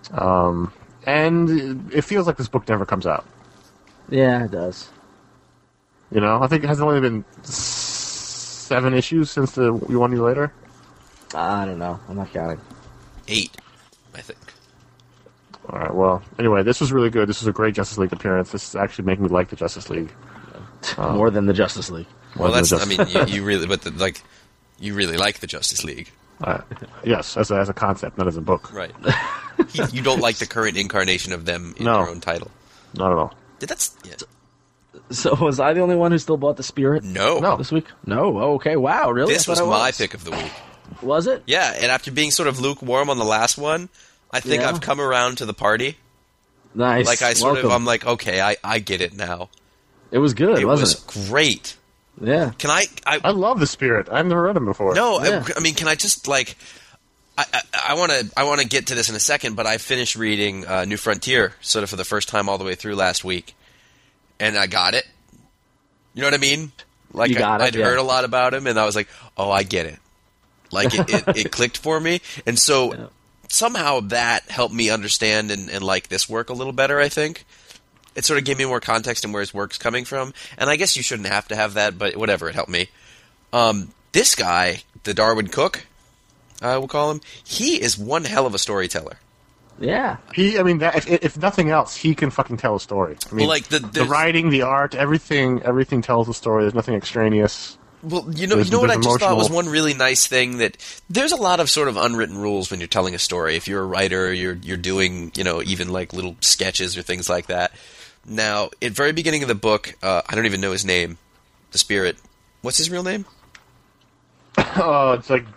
And it feels like this book never comes out. Yeah, it does. You know, I think it has only been seven issues since the One Year Later. I don't know. I'm not counting. Eight, I think. All right. Well, anyway, this was really good. This was a great Justice League appearance. This is actually making me like the Justice League. Um, More than the Justice League. more Well, than that's. the I mean, Justice- you, you really, but the, like, you really like the Justice League, uh, yes, as a, as a concept, not as a book. right? you, you don't like the current incarnation of them in No. their own title. Not at all. Did that's yeah. So was I the only one who still bought the Spirit No, No. this week? No. Oh, okay. Wow. Really? This I was thought it my pick of the week. Was it? Yeah, and after being sort of lukewarm on the last one, I think Yeah. I've come around to the party. Nice. Like I sort Welcome. of, I'm like, okay, I, I get it now. It was good, It wasn't was great. it? Yeah. Can I? I I love the Spirit. I've never read him before. no, Yeah. I, I mean, can I just like? I want to I want to get to this in a second, but I finished reading uh, New Frontier sort of for the first time all the way through last week, and I got it. You know what I mean? Like You got I, it, I'd yeah. heard a lot about him, and I was like, oh, I get it. Like it, it, it clicked for me, and so Yeah. somehow that helped me understand and, and like this work a little better. I think it sort of gave me more context in where his work's coming from, and I guess you shouldn't have to have that, but whatever, it helped me. Um, this guy, the Darwin Cook, I will call him. He is one hell of a storyteller. Yeah. He. I mean, that, if, if nothing else, he can fucking tell a story. I mean, Well, like the the there's- writing, the art, everything. Everything tells a story. There's nothing extraneous. Well, you know, There's- you know what I there's just thought was emotional- one really nice thing that there's a lot of sort of unwritten rules when you're telling a story. If you're a writer, you're you're doing, you know, even like little sketches or things like that. Now, at the very beginning of the book, uh, I don't even know his name. The Spirit. What's his real name? Oh, it's like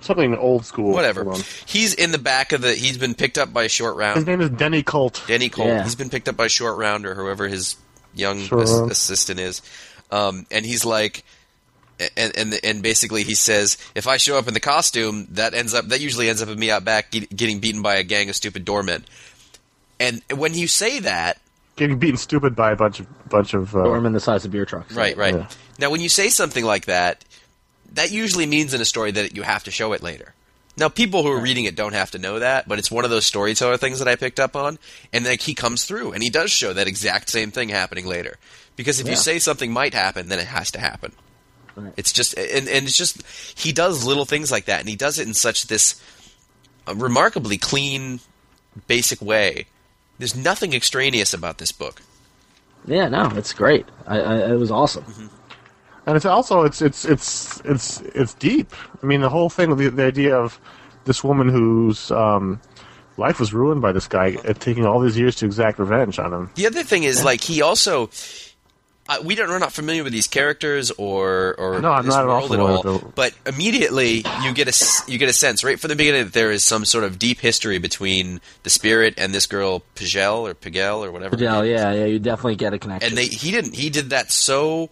Something old school. Whatever. Hold on. He's in the back of the. He's been picked up by a short His round. name is Denny Colt. Denny Cole. Yeah. He's been picked up by a short round or whoever his young Sure. ass- assistant is, um, and he's like, and and and basically he says, if I show up in the costume, that ends up that usually ends up with me out back get, getting beaten by a gang of stupid doormen. And when you say that, Getting beaten stupid by a bunch of bunch of. Uh, Dorman the size of beer trucks. right, right. Yeah. Now, when you say something like that, that usually means in a story that you have to show it later. Now, people who are reading it don't have to know that, but it's one of those storyteller things that I picked up on, and like he comes through, and he does show that exact same thing happening later. Because if you Yeah. say something might happen, then it has to happen. Right. It's just, and, and it's just, he does little things like that, and he does it in such this uh, remarkably clean, basic way. There's nothing extraneous about this book. Yeah, no, it's great. I, I, it was awesome. Mm-hmm. And it's also it's it's it's it's it's deep. I mean, the whole thing, the, the idea of this woman whose um, life was ruined by this guy, uh, taking all these years to exact revenge on him. The other thing is, like, he also. Uh, we don't, we're not familiar with these characters or or No, I'm this not at all world at familiar all. with them. But immediately you get a s- you get a sense right from the beginning that there is some sort of deep history between the spirit and this girl Pagel or Pagel or whatever. her Yeah, name is. yeah, yeah. You definitely get a connection. And they he didn't he did that so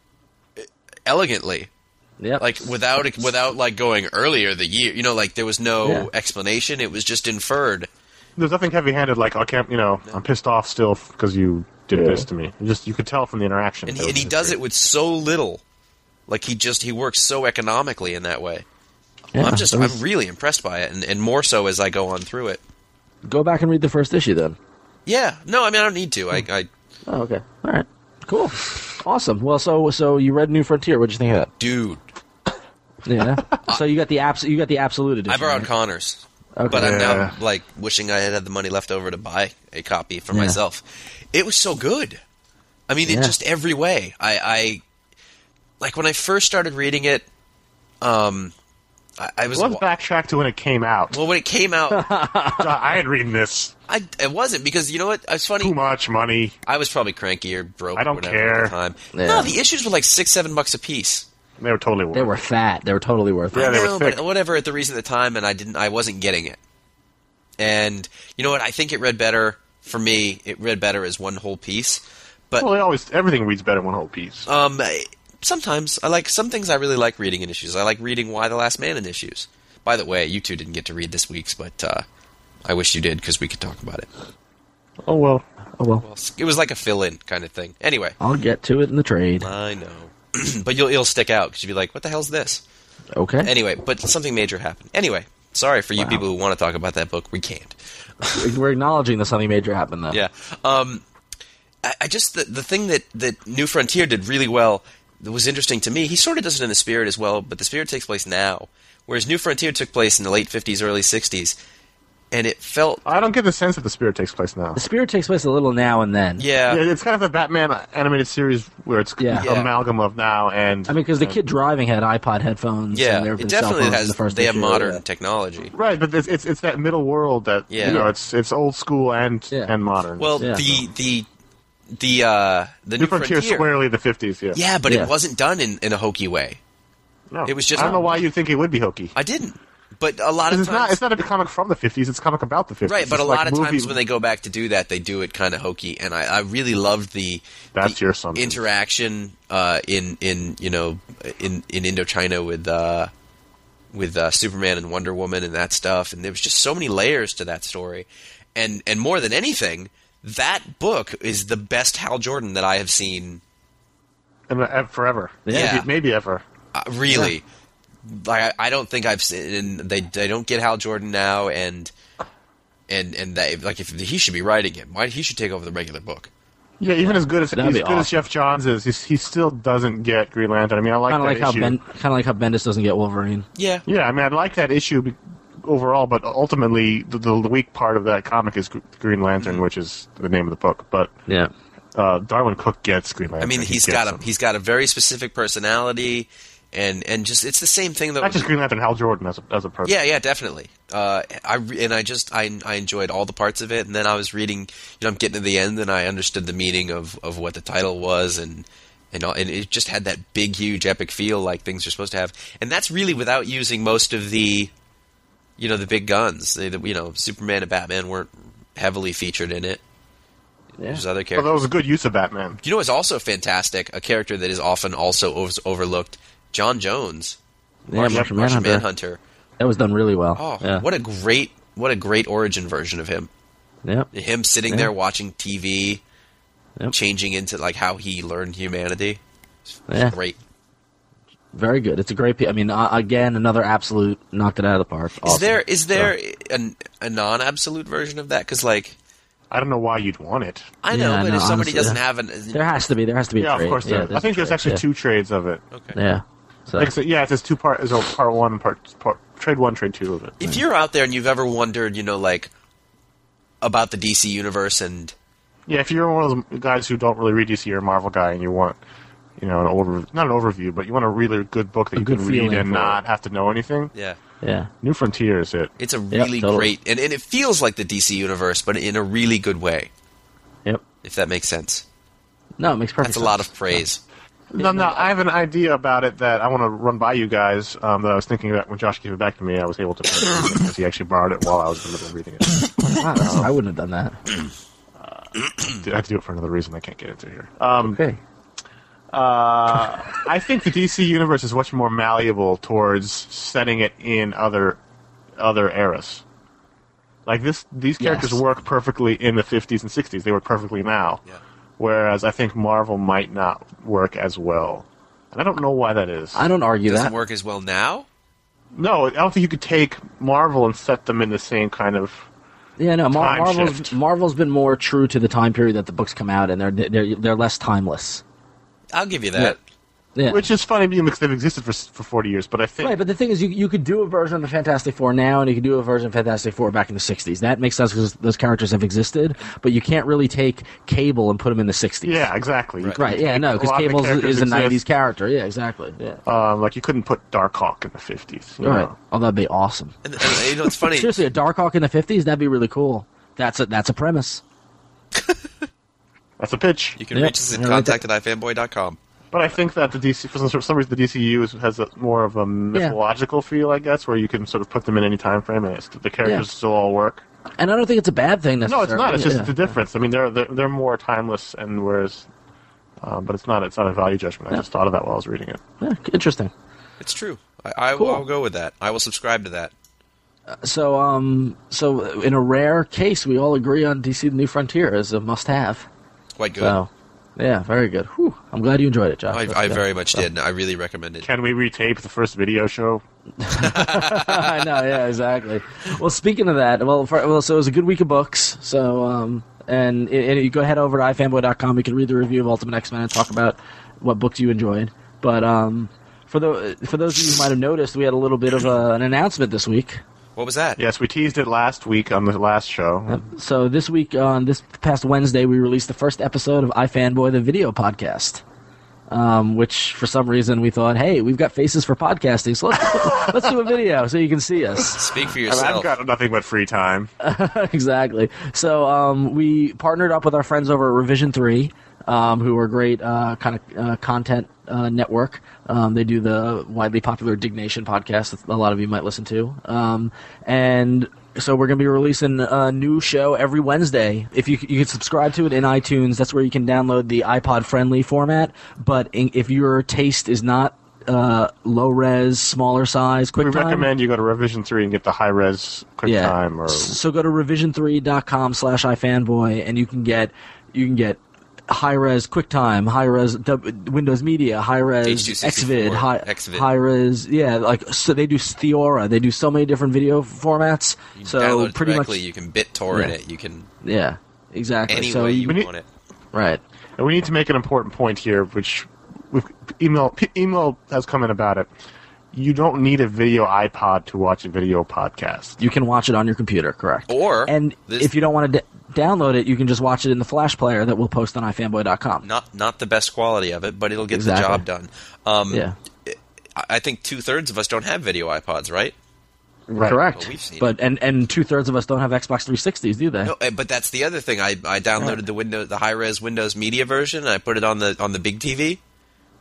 elegantly, yep. like without without like going earlier the year. You know, like there was no Yeah. explanation. It was just inferred. There's nothing heavy-handed like, I can't, you know, I'm pissed off still because you did this to me. You just you could tell from the interaction. And there he, and was he does history. it with so little. Like he just he works so economically in that way. Yeah, I'm just it was- I'm really impressed by it, and, and more so as I go on through it. Go back and read the first issue then. Yeah, no, I mean I don't need to. I, I Oh, okay. All right. Cool. Awesome. Well, so so you read New Frontier. What'd you think of dude, that? Yeah. so you got the abs- you got the absolute edition. I borrowed right? Connors, Okay. but I'm now Yeah. like wishing I had had the money left over to buy a copy for Yeah. myself. It was so good. I mean, in Yeah. just every way. I, I like when I first started reading it. Um, I, I was Let's backtrack to when it came out. well when it came out. I had reading this. I it wasn't because you know what? It's funny. Too much money. I was probably cranky or broke. I or don't whatever care. At the time. Yeah. No, the issues were like six, seven bucks a piece. They were totally worth They it. were fat. They were totally worth it. Yeah, I they were know, thick. but whatever at the reason at the time, and I didn't. I wasn't getting it. And you know what? I think it read better for me. It read better as one whole piece. But Well, they always everything reads better in one whole piece. um, I- sometimes I like some things. I really like reading in issues. I like reading Y the Last Man in issues. By the way, you two didn't get to read this week's, but uh, I wish you did because we could talk about it. Oh well. Oh well. Well, it was like a fill-in kind of thing. Anyway, I'll get to it in the trade. I know, but you'll it'll stick out because you'll be like, "What the hell's this?" Okay. Anyway, but something major happened. Anyway, sorry for you Wow. people who want to talk about that book. We can't. We're acknowledging that something major happened then. Yeah. Um, I, I just the the thing that that New Frontier did really well that was interesting to me. He sort of does it in the Spirit as well, but the Spirit takes place now, whereas New Frontier took place in the late fifties, early sixties, and it felt I don't get the sense that the Spirit takes place now. The Spirit takes place a little now and then. yeah. Yeah, it's kind of a Batman animated series where it's Yeah. an Yeah. amalgam of now and. I mean, because the and- kid driving had iPod headphones. Yeah, and there have it been cell definitely phones in has. the first They have issue. modern Yeah. technology. Right, but it's, it's it's that middle world that Yeah. you know it's it's old school and Yeah. and modern. Well, Yeah. the the the uh, the New New Frontier Frontier. squarely the fifties. Yeah. Yeah, but Yeah. it wasn't done in, in a hokey way. No. it was just- I don't know why you think it would be hokey. I didn't. But a lot of It's times, not. It's not a comic from the fifties. It's a comic about the fifties. right? But It's a like lot of movie- times when they go back to do that, they do it kind of hokey, and I, I really loved the That's the your assumption. interaction uh, in in you know in in Indochina with uh, with uh, Superman and Wonder Woman and that stuff, and there was just so many layers to that story, and and more than anything, that book is the best Hal Jordan that I have seen. and, uh, forever. Yeah. maybe, maybe ever. Uh, really, like I, I don't think I've seen. And they they don't get Hal Jordan now, and and and they like if he should be writing it, why he should take over the regular book. Yeah, even as good as That'd as be good as awesome. Jeff Johns is, he's, he still doesn't get Green Lantern. I mean, I like Kind of that like how issue. Ben, kind of like how Bendis doesn't get Wolverine. Yeah, Yeah, I mean, I like that issue be- overall, but ultimately, the, the weak part of that comic is Gr- Green Lantern, which is the name of the book. But Yeah. uh, Darwin Cook gets Green I Lantern. mean He he's gets got a him. he's got a very specific personality, and and just it's the same thing though. Not just Green Lantern, Hal Jordan as a, as a person. Yeah, yeah, definitely. Uh, I re- and I just I I enjoyed all the parts of it, and then I was reading. You know, I'm getting to the end, and I understood the meaning of, of what the title was, and and all, and it just had that big, huge, epic feel like things are supposed to have. And that's really without using most of the, you know, the big guns. The, the, you know, Superman and Batman weren't heavily featured in it. Yeah. There's other Well, characters. that was a good use of Batman. You know what's also fantastic? A character that is often also over- overlooked. John Jones. Yeah, Martian, Martian Martian Manhunter. Manhunter. That was done really well. Oh, yeah. what a great, what a great origin version of him. Yep. Him sitting Yeah. there watching T V, Yep. changing into like how he learned humanity. It's Yeah. great. Very good. It's a great piece. I mean, uh, again, another absolute knocked it out of the park. Is Awesome. there is there So- an, a non-absolute version of that? Because like I don't know why you'd want it. I know, Yeah, but no, if somebody honestly, doesn't yeah. have an, There has to be. There has to be. Yeah, a trade. of course there. Yeah, I think a there's trade, actually yeah. two trades of it. okay. Yeah. So, Like I said, yeah, it's two part. It's a part one and part, part trade one, trade two of it. If you're out there and you've ever wondered, you know, like about the D C universe and Yeah, if you're one of those guys who don't really read D C or Marvel guy and you want, you know, an over not an overview, but you want a really good book that A you good can read feeling and for not have to know anything, yeah, yeah. New Frontier is it. it's a really totally. great and, and it feels like the D C universe, but in a really good way, Yep. if that makes sense. No, it makes perfect That's a sense. lot of praise. No, no, I have an idea about it that I want to run by you guys. Um, that I was thinking about when Josh gave it back to me. I was able to because he actually borrowed it while I was in the middle of reading it. Wow, that's- I wouldn't have done that. I have to do it for another reason I can't get into here. Um, Okay. Uh, I think the D C universe is much more malleable towards setting it in other other eras. Like this, these characters Yes. work perfectly in the fifties and sixties. They work perfectly now. Yeah. Whereas I think Marvel might not work as well, and I don't know why that is. I don't argue Doesn't that. work as well now. No, I don't think you could take Marvel and set them in the same kind of. Yeah, no. Mar- Time Marvel's shift. Marvel's been more true to the time period that the books come out, and they're they're they're less timeless. I'll give you that. Yeah. Which is funny because they've existed for for forty years, but I think Right, but the thing is, you you could do a version of the Fantastic Four now, and you could do a version of Fantastic Four back in the sixties. That makes sense because those characters have existed, but you can't really take Cable and put him in the sixties. yeah, exactly. You Right. Right, yeah, no, A because lot of the Cable characters is a nineties exist. character. Yeah, exactly. Yeah. Um, like you couldn't put Darkhawk in the fifties. You All right. know? Oh, that'd be awesome. And, and you know, it's funny. Seriously, a Darkhawk in the fifties? That'd be really cool. That's a that's a premise. That's a pitch. You can Yep. reach us at Yeah, right contact at ifanboy dot com. But I think that the D C, for some, for some reason, the D C U is, has a, more of a mythological feel, I guess, where you can sort of put them in any time frame and it's, the characters Yeah. still all work. And I don't think it's a bad thing No, necessarily. it's not. It's just Yeah. the difference. I mean, they're they're, they're more timeless, and whereas, um, but it's not. It's not a value judgment. I Yeah. just thought of that while I was reading it. Yeah, interesting. It's true. I, I Cool. will go with that. I will subscribe to that. So, um, so in a rare case, we all agree on D C: The New Frontier as a must-have. Quite good. So, yeah, very good. Whew. I'm glad you enjoyed it, Josh. I, That's I good. very much did. And I really recommend it. Can we retape the first video show? I know, yeah, exactly. Well, speaking of that, well, for, well, so it was a good week of books. So, um, and, and you go head over to i fanboy dot com. You can read the review of Ultimate X-Men and talk about what books you enjoyed. But um, for the for those of you who might have noticed, we had a little bit of a, an announcement this week. What was that? Yes, we teased it last week on the last show. So this week, on this past Wednesday, we released the first episode of iFanboy, the video podcast. Um, which for some reason we thought, hey, we've got faces for podcasting, so let's let's do a video so you can see us. Speak for I mean, yourself. I've got nothing but free time. Exactly. So um, we partnered up with our friends over at Revision three, um, who are a great uh, kind of uh, content uh, network. Um, they do the widely popular Dignation podcast that a lot of you might listen to. Um, and so we're going to be releasing a new show every Wednesday. If you you can subscribe to it in iTunes, that's where you can download the iPod-friendly format. But in, if your taste is not uh, low res, smaller size, We QuickTime, recommend you go to Revision three and get the high res QuickTime or so go to revision three dot com slash ifanboy and you can get you can get high res QuickTime, high res Windows Media, high res H two sixty-four, Xvid, high, Xvid. high res, yeah, like so they do Theora, they do so many different video formats. You can So download it pretty directly. much, You can BitTorrent Yeah. it. You can yeah, exactly. any so way you, you We need- want it. right. And we need to make an important point here, which we've, email p- email has come in about it. You don't need a video iPod to watch a video podcast. You can watch it on your computer, correct? Or and this- if you don't want to d- download it, you can just watch it in the Flash player that we'll post on i fanboy dot com. Not not the best quality of it, but it'll get Exactly. the job done. Um, Yeah. I I think two thirds of us don't have video iPods, right? Right. Correct. Well, we've seen but and and two thirds of us don't have Xbox three sixties, do they? No, eh, but that's the other thing. I I downloaded the Windows the high res Windows Media version. And I put it on the on the big T V.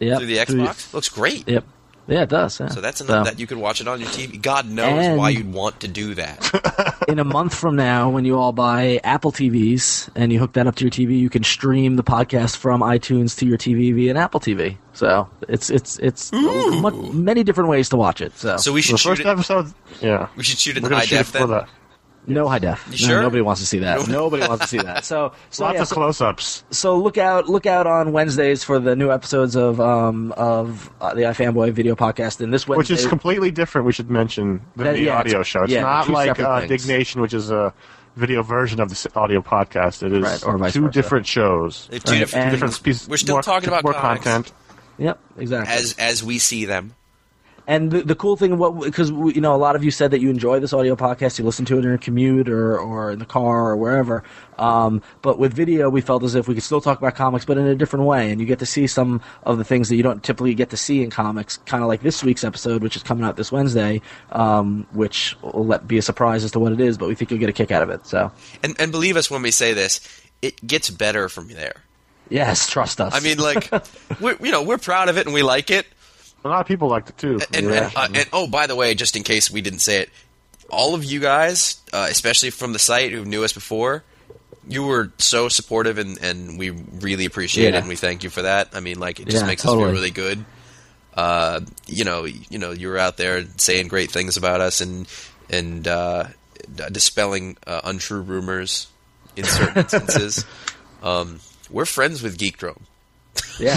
Yep. through the Xbox. Looks great. Yep. Yeah, it does. Yeah. So that's enough So- that you could watch it on your T V. God knows And- why you'd want to do that. In a month from now, when you all buy Apple T Vs and you hook that up to your T V, you can stream the podcast from iTunes to your T V via an Apple T V. So it's it's it's much, many different ways to watch it. So, So we should The shoot first it. episode, yeah. We should shoot it We're in gonna high shoot it def for then. the no high def. You No, sure? nobody wants to see that. No. Nobody wants to see that. So, so lots yeah, of so, close-ups. so look out look out on Wednesdays for the new episodes of um of uh, the iFanboy video podcast. And this Which Wednesday, is completely different, we should mention, than That- the yeah, audio it's- show. It's yeah, not two like separate uh, things. Dignation, which is a video version of the s- audio podcast. It is Right, or vice two versa. different shows. They're two Right, different and- Two different pieces. We're still more, talking about more comics. content. Yep, exactly. as as we see them. And the, the cool thing, what because you know, a lot of you said that you enjoy this audio podcast, you listen to it in your commute or, or in the car or wherever. Um, but with video, we felt as if we could still talk about comics, but in a different way, and you get to see some of the things that you don't typically get to see in comics. Kind of like this week's episode, which is coming out this Wednesday, um, which will let be a surprise as to what it is, but we think you'll get a kick out of it. So, And and believe us when we say this, it gets better from there. yes, trust us. I mean, like, we're you know we're proud of it and we like it. A lot of people liked it too. And, Yeah. and, uh, and oh, by the way, just in case we didn't say it, all of you guys, uh, especially from the site who knew us before, you were so supportive, and, and we really appreciate Yeah. it, and we thank you for that. I mean, like, it just Yeah, makes totally. us feel really good. Uh, you know, you know, you were out there saying great things about us and and uh, d- dispelling uh, untrue rumors in certain instances. Um, we're friends with Geekdrome. yeah.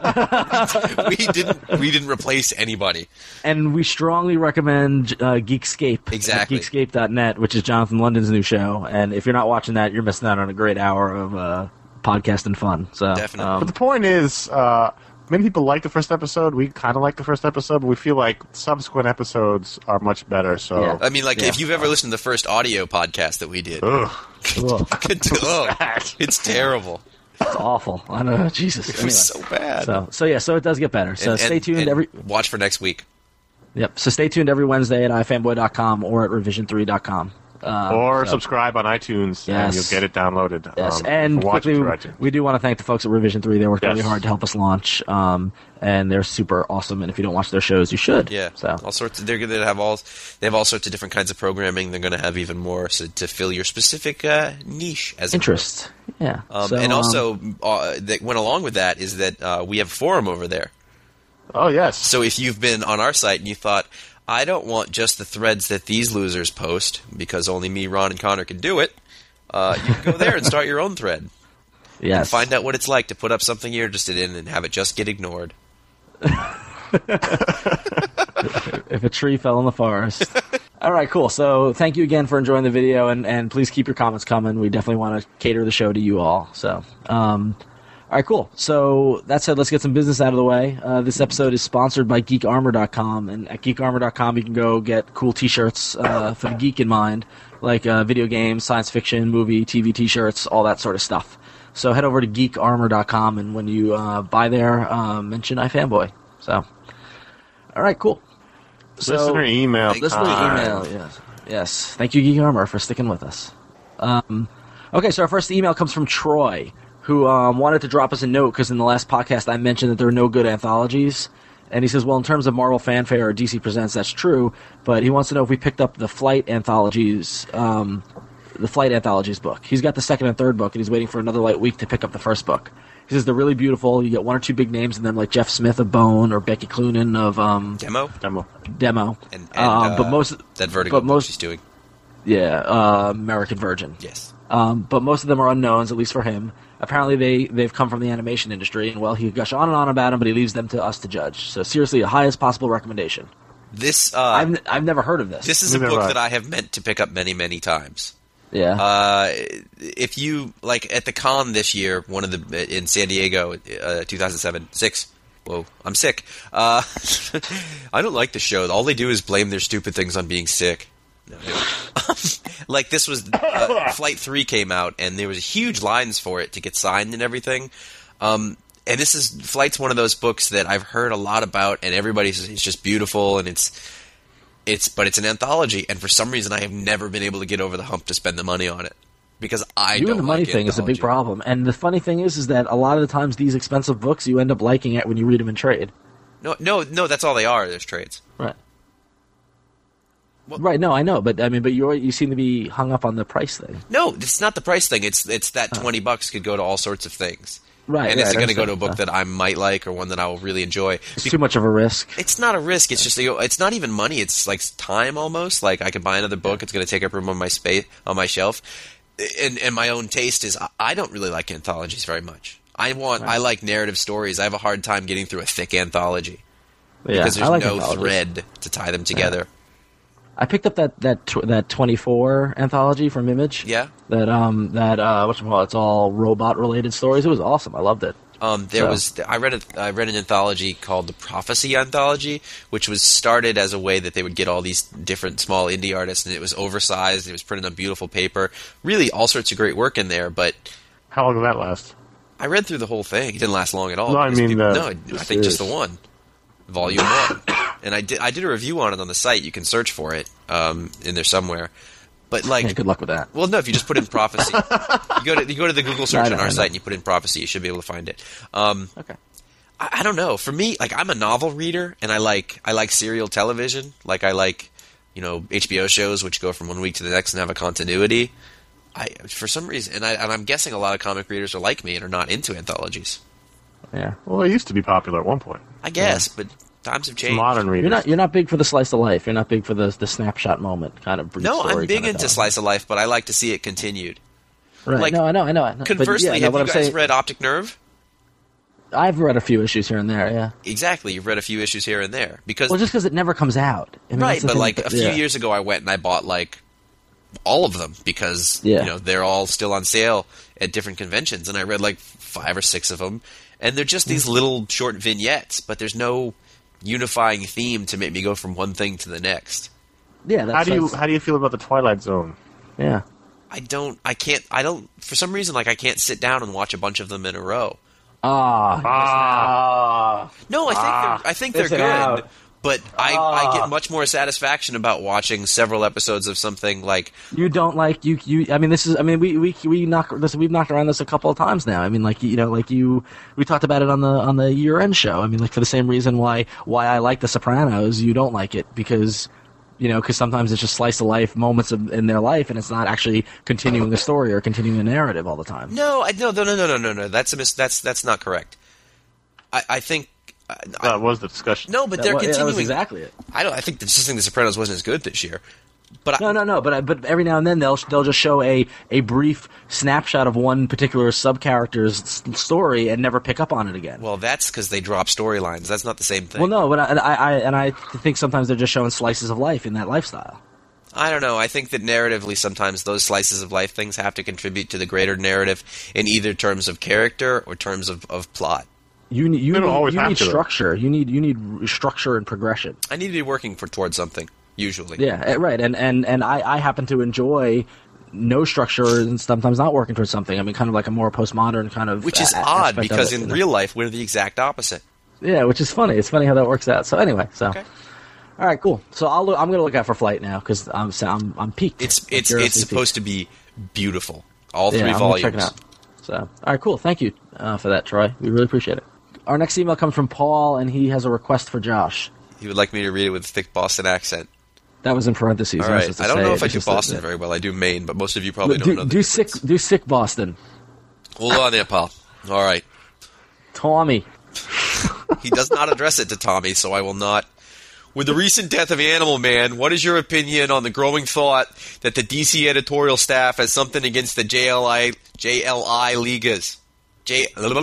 We didn't we didn't replace anybody. And we strongly recommend uh, Geekscape. Exactly. At geekscape dot net, which is Jonathan London's new show. And if you're not watching that, you're missing out on a great hour of uh, podcast and fun. So, Definitely. um, But the point is, uh, many people like the first episode. We kind of like the first episode, but we feel like subsequent episodes are much better. So, Yeah. I mean, like, Yeah. if you've ever listened to the first audio podcast that we did, ugh. ugh, oh, it's terrible. it's awful. I know, Jesus. It Anyway. was so bad. So, so yeah, so it does get better. So And- stay and- tuned and every. watch for next week. Yep. So stay tuned every Wednesday at i fanboy dot com or at revision three dot com. Uh, or so- subscribe on iTunes, Yes. and you'll get it downloaded. Yes, um, and watch it quickly, through iTunes. we do want to thank the folks at Revision three. They worked Yes. really hard to help us launch, um, and they're super awesome. And if you don't watch their shows, you should. Yeah, So all sorts. Of, they're going to have all. They have all sorts of different kinds of programming. They're going to have even more so, to fill your specific uh, niche as it were. interest. Yeah. Um, So, and um, also, uh, that went along with that is that uh, we have a forum over there. Oh yes. So if you've been on our site and you thought, I don't want just the threads that these losers post because only me, Ron, and Connor can do it, uh, you can go there and start your own thread. yes. And find out what it's like to put up something you're interested in and have it just get ignored. if a tree fell in the forest. All right, cool. So thank you again for enjoying the video, and, and please keep your comments coming. We definitely want to cater the show to you all. So, um, all right, cool. So that said, let's get some business out of the way. Uh, this episode is sponsored by geek armor dot com, and at geek armor dot com you can go get cool T-shirts uh, for the geek in mind, like uh, video games, science fiction, movie, T V T-shirts, all that sort of stuff. So head over to geek armor dot com, and when you uh, buy there, uh, mention iFanboy. So, all right, cool. So, Listener email. Listener time. email, yes. Yes. Thank you, Geek Armor, for sticking with us. Um, okay, so our first email comes from Troy, who um, wanted to drop us a note because in the last podcast I mentioned that there are no good anthologies. And he says, well, in terms of Marvel Fanfare or D C Presents, that's true, but he wants to know if we picked up the Flight anthologies, um, the Flight anthologies book. He's got the second and third book, and he's waiting for another light week to pick up the first book. He says they're really beautiful. You get one or two big names in them, like Jeff Smith of Bone or Becky Cloonan of um, Demo? Demo. Demo. And, and um, uh, but most, that Vertigo but book most, she's doing. yeah, uh, American Virgin. Yes. Um, but most of them are unknowns, at least for him. Apparently, they they've come from the animation industry, and well, he gush on and on about them, but he leaves them to us to judge. So seriously, the highest possible recommendation. This uh, I've n- I've never heard of this. this is a Neither book have I. that I have meant to pick up many, many times. yeah. Uh, if you like at the con this year, one of the in San Diego, uh, two thousand seven, six. Whoa, I'm sick. Uh, I don't like the show. All they do is blame their stupid things on being sick. No, like this was uh, Flight Three came out, and there was huge lines for it to get signed and everything. Um, and this is Flight's one of those books that I've heard a lot about, and everybody says it's just beautiful, and it's it's but it's an anthology, and for some reason I have never been able to get over the hump to spend the money on it because I Doing don't the money like thing is a big anthology. problem. And the funny thing is, is that a lot of the times these expensive books you end up liking it when you read them in trade. No, no, no. That's all they are. There's trades. Right. Well- right. No, I know, but I mean, but you you seem to be hung up on the price thing. No, it's not the price thing. It's it's that twenty bucks could go to all sorts of things. Right. And right, is it I going to go to a understand. book that I might like or one that I will really enjoy? It's too much of a risk. It's not a risk. It's just it's not even money. It's like time almost. Like I could buy another book. It's going to take up room on my space on my shelf. And and my own taste is I don't really like anthologies very much. I want I like narrative stories. I have a hard time getting through a thick anthology Yeah, because there's I like no anthologies. thread to tie them together. I picked up that that tw- that twenty-four anthology from Image. Yeah. That um that uh whatchamacallit, it's all robot related stories. It was awesome. I loved it. Um, there So- was I read a, I read an anthology called the Prophecy Anthology, which was started as a way that they would get all these different small indie artists, and it was oversized. It was printed on beautiful paper. Really, all sorts of great work in there. But How long did that last? I read through the whole thing. It didn't last long at all. No, I because mean, people- uh, no, I the think just the series. one, volume one. And I did I did a review on it on the site. You can search for it um, in there somewhere. But like, Yeah, good luck with that. well, no, if you just put in prophecy, you go to you go to the Google search I know, on our I know. site and you put in prophecy, you should be able to find it. Um, Okay. I, I don't know. For me, like I'm a novel reader, and I like I like serial television. Like I like you know H B O shows, which go from one week to the next and have a continuity. I for some reason, and I and I'm guessing a lot of comic readers are like me and are not into anthologies. Yeah. Well, it used to be popular at one point. I guess, but times have changed. Modern readers. You're not you're not big for the slice of life. You're not big for the the snapshot moment kind of brief No, story I'm big kind of into thing. slice of life, but I like to see it continued. Right. like- no, I know, I know. I know. But, Conversely, yeah, no, have what you I'm guys saying, read Optic Nerve? I've read a few issues here and there. Yeah. Exactly, you've read a few issues here and there because Well, just because it never comes out. I mean, right, that's the but thing, like a few yeah. years ago, I went and I bought like all of them because Yeah. you know they're all still on sale at different conventions, and I read like five or six of them, and they're just these little short vignettes, but there's no unifying theme to make me go from one thing to the next. Yeah. That's, How do you that's- how do you feel about the Twilight Zone? Yeah. I don't, I can't, I don't. For some reason, like I can't sit down and watch a bunch of them in a row. Ah. Ah, No, I think they're, I think they're Miss it good, out. but I, I get much more satisfaction about watching several episodes of something like You don't like you you. I mean, this is. I mean, we we we knock this. We've knocked around this a couple of times now. I mean, like you know, like you. We talked about it on the on the year end show. I mean, like for the same reason why why I like The Sopranos, you don't like it because. You know, because sometimes it's just slice of life moments of, in their life, and it's not actually continuing the story or continuing a narrative all the time. no, I no, no, no, no, no, no, no. That's a mis- that's that's not correct. I, I think I, I- that was the discussion. no, but That they're wa- yeah, that was continuing. exactly it. I don't. I think the, just think The Sopranos wasn't as good this year. But I, No, no, no. But I- but every now and then they'll they'll just show a, a brief snapshot of one particular sub character's s- story and never pick up on it again. well, that's because they drop storylines. That's not the same thing. Well, no, but I, I, I and I think sometimes they're just showing slices of life in that lifestyle. I don't know. I think that narratively, sometimes those slices of life things have to contribute to the greater narrative in either terms of character or terms of, of plot. You need you They need, don't always you have need to, though. structure. You need you need r- structure and progression. I need to be working for towards something usually. Yeah, eh, right. And and and I, I happen to enjoy no structure and sometimes not working towards something. I mean, kind of like a more postmodern kind of Which is a- odd aspect of because it, in you know? real life we're the exact opposite. Yeah, which is funny. It's funny how that works out. So anyway, so Okay. all right, cool. So I'll look, I'm going to look out for Flight now because I'm so I'm I'm peaked. It's My it's curiosity's it's supposed to be beautiful. All peaked. three yeah, I'm gonna check volumes. it out. So all right, cool. Thank you uh, for that, Troy. We really appreciate it. Our next email comes from Paul, and he has a request for Josh. He would like me to read it with a thick Boston accent. That was in parentheses. All You're not right. supposed to I don't say know it. if I It's do just that- Boston very well. I do Maine, but most of you probably don't do, know the do sick difference. do sick Boston. Hold on there, pal. All right. Tommy. He does not address it to Tommy, so I will not. With the recent death of Animal Man, what is your opinion on the growing thought that the D C editorial staff has something against the J L I J L I Ligas? J. Let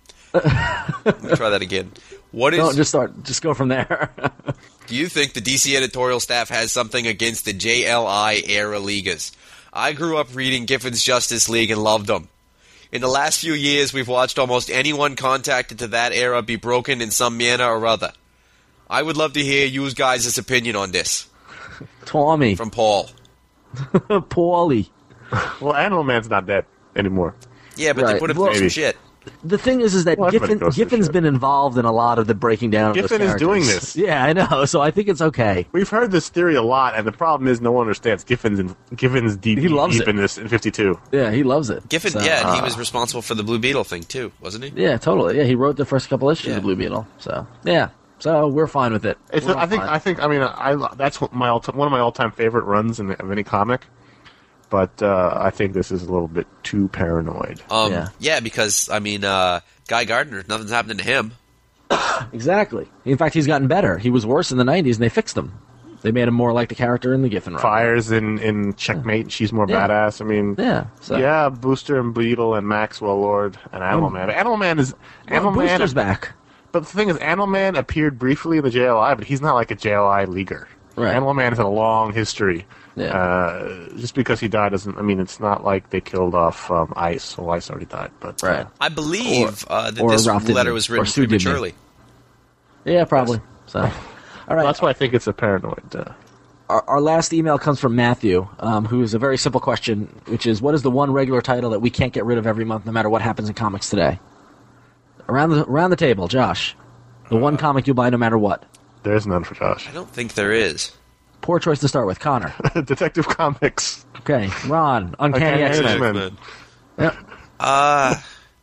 me try that again. What is? Don't just start. Just go from there. Do you think the D C editorial staff has something against the J L I era Ligas? I grew up reading Gifford's Justice League and loved them. In the last few years, we've watched almost anyone contacted to that era be broken in some manner or other. I would love to hear you guys' opinion on this. Tommy. From Paul. Paulie. Well, Animal Man's not dead anymore. Yeah, but they Right. put him Well- through some Maybe. shit. The thing is, is that Well, everybody Giffen, goes through Giffin's shit. been involved in a lot of the breaking down of those Giffen is doing characters. this. Yeah, I know. So I think it's okay. We've heard this theory a lot, and the problem is no one understands Giffin's in, Giffin's deep, He loves deep it. in this in fifty-two. Yeah, he loves it. Giffen, So, yeah, and uh, he was responsible for the Blue Beetle thing too, wasn't he? Yeah, totally. Yeah, he wrote the first couple issues Yeah. of Blue Beetle. So yeah, so we're fine with it. It's, We're I think fine. I think I mean I that's what my all one of my all time favorite runs in of any comic, but uh, I think this is a little bit too paranoid. Um, Yeah. yeah. because I mean, uh, Guy Gardner, nothing's happening to him. Exactly. In fact, he's gotten better. He was worse in the nineties, and they fixed him. They made him more like the character in the Giffen run. Fires in, in Checkmate, she's more Yeah. badass. I mean, Yeah. So. yeah, Booster and Beetle and Maxwell Lord and Animal Um, Man. But Animal Man is Well, Animal Man. Booster's back. But the thing is, Animal Man appeared briefly in the J L I, but he's not like a J L I leaguer. Right. Animal Man has a long history. Yeah. Uh, just because he died doesn't. I mean, it's not like they killed off um, Ice. Well, Ice already died, but uh, Right. I believe uh, that or this Ralph letter Dibny, was or written Sue Dibny. prematurely. Yeah, probably. So, all right. that's why I think it's a paranoid. Uh, Our, our last email comes from Matthew, um, who is a very simple question, which is, what is the one regular title that we can't get rid of every month, no matter what happens in comics today? Around the around the table, Josh. The one comic you'll buy no matter what. there's none for Josh. I don't think there is. Poor choice to start with. Connor. Detective Comics. Okay. Ron. Uncanny Uncanny X-Men. X-Men. Yep. Uh,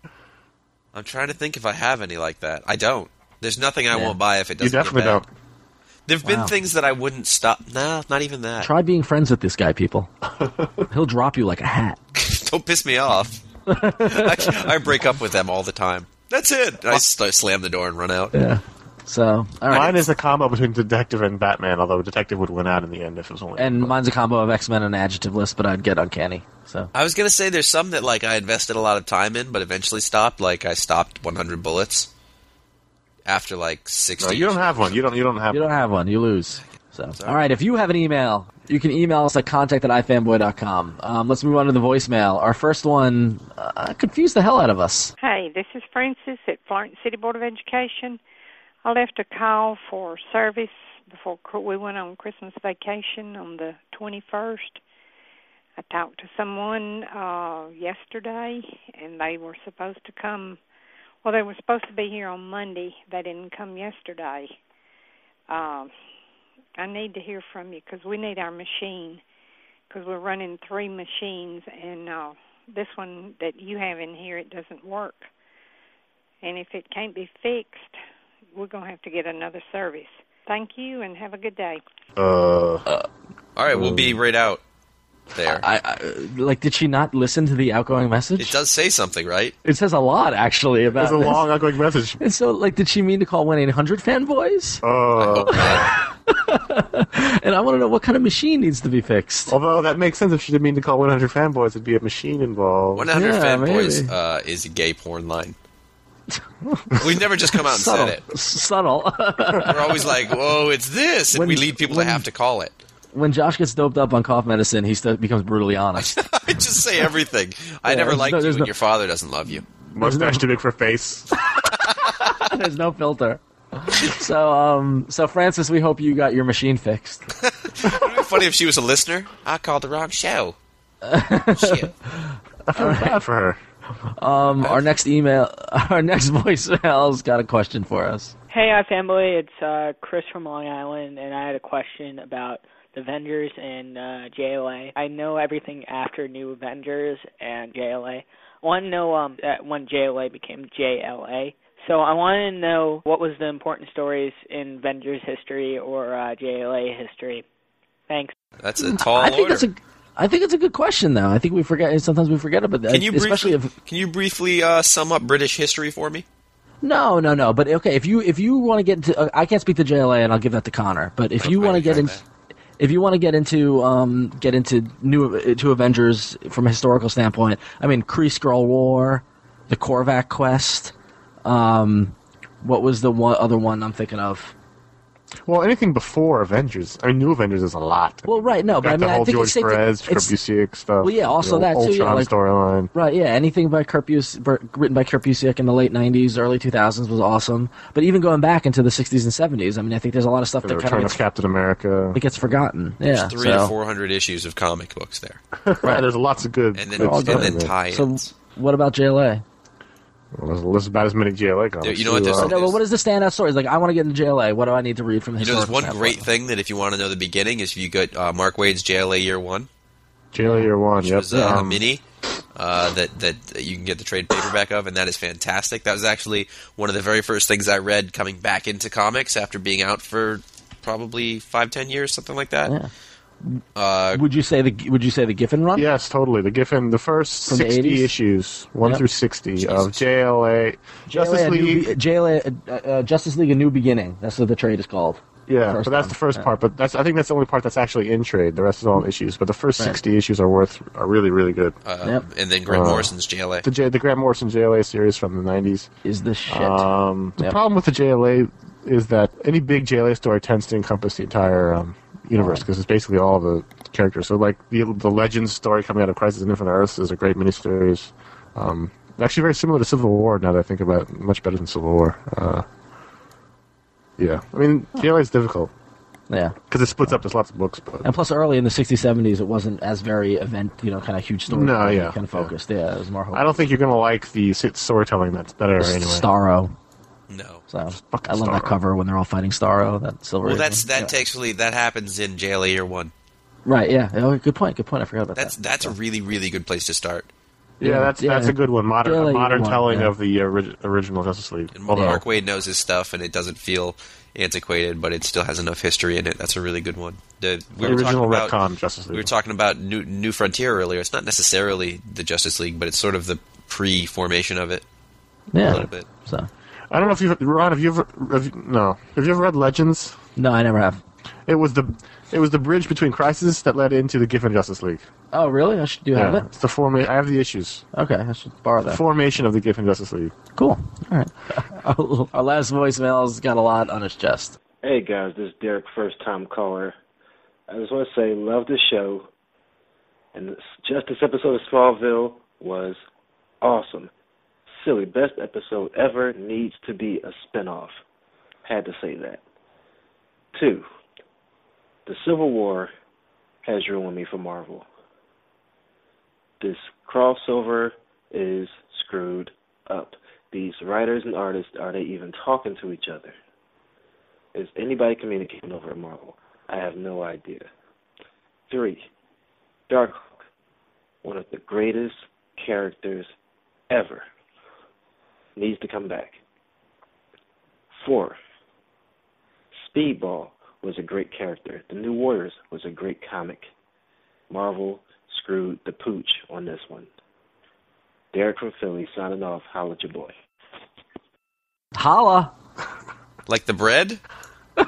I'm trying to think if I have any like that. I don't. There's nothing I Yeah. won't buy if it You doesn't definitely get bad. don't. There've been Wow. things that I wouldn't stop. No, not even that. Try being friends with this guy, people. He'll drop you like a hat. Don't piss me off. I, I break up with them all the time. That's it. I st- slam the door and run out. Yeah. So, all right. Mine is a combo between Detective and Batman, although Detective would win out in the end if it was only. And mine's a combo of X-Men and adjective list, but I'd get Uncanny. So I was gonna say there's some that like I invested a lot of time in, but eventually stopped. Like I stopped one hundred Bullets after like sixty. No, you don't have one. You don't. You don't have. you don't have one, you lose. So, all right. If you have an email, you can email us at contact at ifanboy dot com. Um, let's move on to the voicemail. Our first one uh, confused the hell out of us. Hey, this is Francis at Florence City Board of Education. I left a call for service before cr- we went on Christmas vacation on the twenty-first. I talked to someone uh, yesterday, and they were supposed to come. Well, they were supposed to be here on Monday. They didn't come yesterday. Um, I need to hear from you because we need our machine because we're running three machines, and uh, this one that you have in here, it doesn't work. And if it can't be fixed, we're going to have to get another service. Thank you, and have a good day. Uh, All right, we'll be right out there. I, I like. Did she not listen to the outgoing message? It does say something, right? It says a lot actually about. there's a this. long outgoing message. And so, like, did she mean to call one eight hundred fanboys? Uh, And I want to know what kind of machine needs to be fixed. although that makes sense if she didn't mean to call one hundred fanboys, it'd be a machine involved. one hundred Yeah, Fanboys maybe. uh, is a gay porn line. We've never just come out and Subtle. said it. S- Subtle. We're always like, "Whoa, it's this," and When- we lead people when- to have to call it. When Josh gets doped up on cough medicine, he still becomes brutally honest. I just say everything. I Yeah, never there's liked no- you, there's and no- your father doesn't love you. Mustache too big for face. There's no filter. So, um, so Francis, we hope you got your machine fixed. It'd be funny if she was a listener. I called the wrong show. Shit. I feel bad for her. Um, our next email, our next voicemail's got a question for us. Hey, iFamily, it's uh, Chris from Long Island, and I had a question about the Avengers and uh, J L A. I know everything after New Avengers and J L A. I want to know um, that when J L A became J L A. So I want to know what was the important stories in Avengers history or uh, J L A history. Thanks. That's a tall I think order. that's a, I think it's a good question, though. I think we forget. Sometimes we forget about that, Can you especially briefly, if. can you briefly uh, sum up British history for me? No, no, no. But okay, if you if you want to get into, uh, I can't speak to J L A, and I'll give that to Connor. But if you Okay, want to get try in, that. if you want to get into um get into new uh, to Avengers from a historical standpoint, I mean, Kree Skrull War, the Korvac quest. Um, what was the one other one I'm thinking of? Well, anything before Avengers. I mean, New Avengers is a lot. Well, right, no, but Got I mean, the I whole think George it's safe to- Perez, it's- Kerbusiak stuff. Well, yeah, also the that, too, yeah, Ultron like- storyline. Right, yeah. Anything by Kurt Bus- Bur- written by Kurt Busiek in the late nineties, early two thousands was awesome. But even going back into the sixties and seventies, I mean, I think there's a lot of stuff The that kind Return of of gets, Captain America. it gets forgotten. Yeah, There's three so, to four hundred issues of comic books there, Right, there's lots of good. and then good and stuff in then there. tie-ins. So, what about J L A? Well, there's, there's about as many J L A comics. You know what, too, there's- uh, So, well, what is the standout story? It's like, I want to get into J L A. What do I need to read from the You know, there's historical one great standpoint? thing that if you want to know the beginning is if you get uh, Mark Waid's J L A Year One, J L A Year One, which yep. was uh, a Um, mini uh, that, that that you can get the trade paperback of, and that is fantastic. That was actually one of the very first things I read coming back into comics after being out for probably five, ten years, something like that. Yeah. Uh, Would you say the Would you say the Giffen run? Yes, totally. The Giffen, the first From the sixty eighties? issues, one Yep. through sixty of J L A, Justice J L A, a new League. be- J L A, uh, uh, Justice League: A New Beginning. That's what the trade is called. Yeah, First but that's one. the first Yeah. part. But that's I think that's the only part that's actually in trade. The rest is all in issues. But the first Right. sixty issues are worth are really really good. uh, Yep. And then Grant Uh, Morrison's J L A. The J, the Grant Morrison J L A series from the nineties. Is the shit. Um, the Yep. problem with the J L A is that any big J L A story tends to encompass the entire um, universe because it's basically all the characters. So, like the the Legends story coming out of Crisis on Infinite Earths is a great miniseries. Um, actually, very similar to Civil War. Now that I think about it, much better than Civil War. Uh, yeah, I mean J L A is difficult yeah. because it splits up. There's lots of books, but And plus, early in the sixties, seventies, it wasn't as very event, you know, kind of huge story. No, yeah, kind of focused. Yeah, it was more. I don't think you're gonna like the s- storytelling that's better anyway. Starro. No. So fucking I love that Starro. cover when they're all fighting Starro. That silver. Well, Age that's one. that actually that happens in J L A Year One. Right. Yeah. Oh, good point. Good point. I forgot about That's that. that's a really really good place to start. Yeah, Yeah, that's yeah. that's a good one. Modern J L A a modern one, telling yeah. of the ori- original Justice League. And Although, Mark Waid knows his stuff, and it doesn't feel antiquated, but it still has enough history in it. That's a really good one. The, we the were talking original about retcon Justice League. we were talking about New New Frontier earlier. It's not necessarily the Justice League, but it's sort of the pre-formation of it a Yeah. little bit. So I don't know if you've Ron. Have you ever? Have you, no. Have you ever read Legends? no, I never have. It was the it was the bridge between Crisis that led into the Giffen Justice League. Oh, really? I should do you have Yeah, it. it's the forma- I have the issues. Okay, I should borrow that. Formation of the Giffen Justice League. Cool. All right. Our last voicemail's got a lot on his chest. Hey guys, this is Derek, first time caller. I just want to say, love the show. And this, just this episode of Smallville was awesome. Silly, best episode ever, needs to be a spinoff. Had to say that. Two, the Civil War has ruined me for Marvel. This crossover is screwed up. These writers and artists, are they even talking to each other? Is anybody communicating over at Marvel? I have no idea. Three, Darkhawk, one of the greatest characters ever, needs to come back. Four, Speedball was a great character. The New Warriors was a great comic. Marvel screwed the pooch on this one. Derek from Philly signing off. Holla at your boy. Holla. Like the bread? All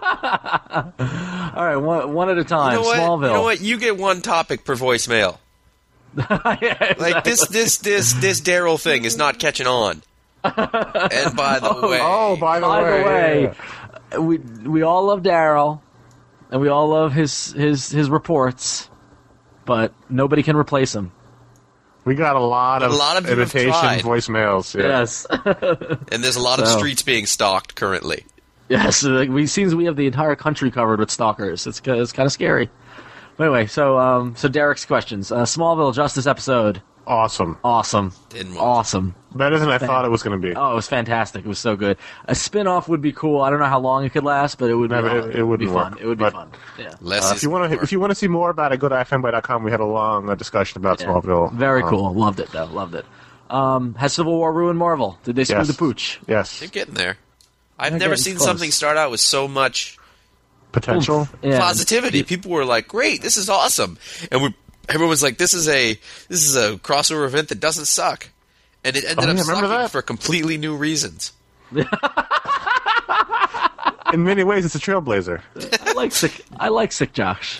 right, one, one at a time. You know what? Smallville. You know what? You get one topic per voicemail. Yeah, Like this, this, this, this Daryl thing is not catching on. And by the way, Oh, by the By way, the way, yeah. we we all love Daryl, and we all love his his his reports, but nobody can replace him. we got a lot of, A lot of you have imitation tried. voicemails. Yeah. Yes, and there's a lot of So- streets being stalked currently. yes. Like, we seems we have the entire country covered with stalkers. It's ki- it's kind of scary. But anyway, so um, so Derek's questions. Uh, Smallville Justice episode, Awesome. awesome, Didn't want awesome. Better than I thought it was going to be. Oh, it was fantastic. It was so good. A spin-off would be cool. I don't know how long it could last, but it would. No, be, but it- it, it would be wouldn't fun. work. It would be But- fun. Yeah. Less Uh, is if you want to, more. if you want to see more about it, go to i f n boy dot com. We had a long uh, discussion about Yeah. Smallville. Very Um, cool. Loved it though. Loved it. Um, has Civil War ruined Marvel? Did they screw Yes. the pooch? Yes. They're getting there. I've They're never getting seen close. something start out with so much Potential. Yeah. positivity. People were like, "Great, this is awesome," and we, everyone was like, "This is a this is a crossover event that doesn't suck," and it ended Oh, up yeah, remember sucking that? for completely new reasons. In many ways, it's a trailblazer. I like sick. I like sick Josh.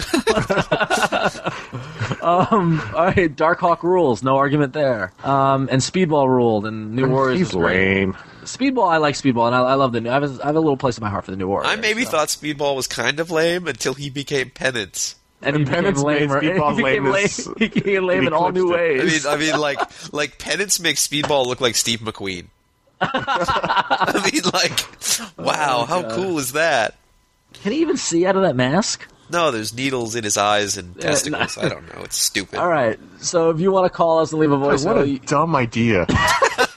um, all right, Darkhawk rules. No argument there. Um, and Speedball ruled, and New Warriors He's was great. lame. Speedball, I like Speedball, and I, I love the. I have, a, I have a little place in my heart for the New Warriors. I maybe so. thought Speedball was kind of lame until he became Penance. and he And became Penance made lamer. Speedball's he became lame. lameness- He became lame he in all new eclipsed it. I ways. mean, I mean, like like Penance makes Speedball look like Steve McQueen. I mean, like, wow, how cool is that? Can he even see out of that mask? No, there's needles in his eyes and Yeah, testicles. no. I don't know. It's stupid. All right. So if you want to call us and leave a What voicemail, a you- dumb idea.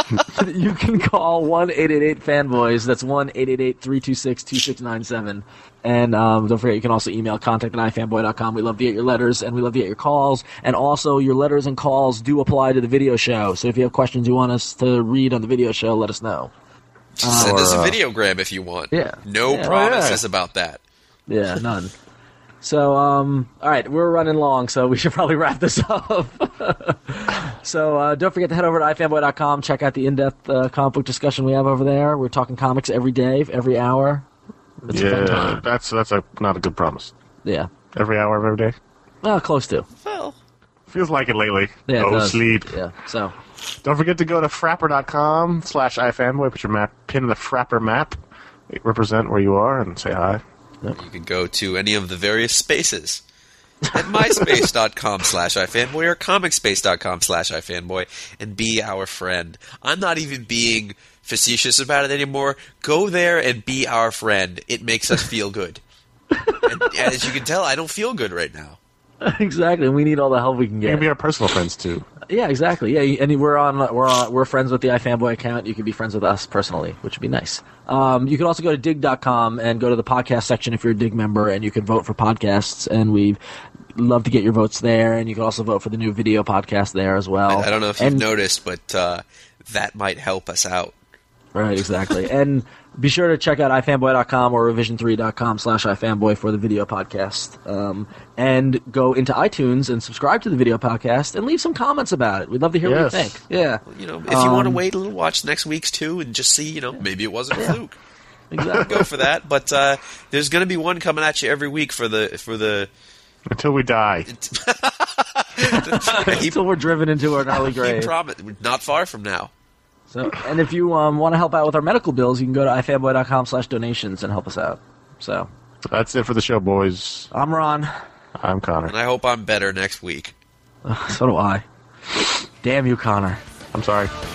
you can call one eight eight eight fanboys. That's one eight eight eight, three two six, two six nine seven. And um, don't forget, you can also email contact at i fanboy dot com. We love to get your letters, and we love to get your calls. And also, your letters and calls do apply to the video show. So if you have questions you want us to read on the video show, let us know. Send Uh, us a or, uh, videogram if you want. Yeah. No Yeah. promises Oh, yeah. about that. Yeah, none. So, um, all right, we're running long, so we should probably wrap this up. so, uh, don't forget to head over to i fanboy dot com. Check out the in-depth uh, comic book discussion we have over there. We're talking comics every day, every hour. It's a fun Yeah, time. that's that's a not a good promise. Yeah. Every hour of every day. Well, close to. Well, Feels like it lately. Yeah, it oh, does. sleep. Yeah. So, Don't forget to go to frapper dot com slash iFanboy. Put your map, pin in the Frapper map. Represent where you are and say hi. you can go to any of the various spaces at myspace dot com slash ifanboy or comicspace dot com slash ifanboy and be our friend. I'm not even being facetious about it anymore. Go there and be our friend. It makes us feel good. and, and as you can tell, I don't feel good right now. exactly. We need all the help we can You can get. be our personal friends too. Yeah, exactly. Yeah, and we're on we're on, we're friends with the iFanboy account. You can be friends with us personally, which would be nice. Um, you can also go to dig dot com and go to the podcast section if you're a Dig member, and you can vote for podcasts. And we love to get your votes there. And you can also vote for the new video podcast there as well. I, I don't know if you've and, noticed, but uh, that might help us out. Right, exactly. And be sure to check out i fanboy dot com or revision three dot com slash ifanboy for the video podcast. Um, and go into iTunes and subscribe to the video podcast and leave some comments about it. We'd love to hear Yes. what you think. Yeah. You know, if you want to Um, wait a little, watch next week's too, and just see. You know, maybe it wasn't a fluke. Exactly. Go for that. But uh, there's going to be one coming at you every week for the for the. Until we die. Until we're driven into an early He grave. promised, not far from now. So, and if you um, want to help out with our medical bills, you can go to i fanboy dot com slash donations and help us out. So, That's it for the show, boys. I'm Ron. I'm Connor. And I hope I'm better next week. So do I. Damn you, Connor. I'm sorry.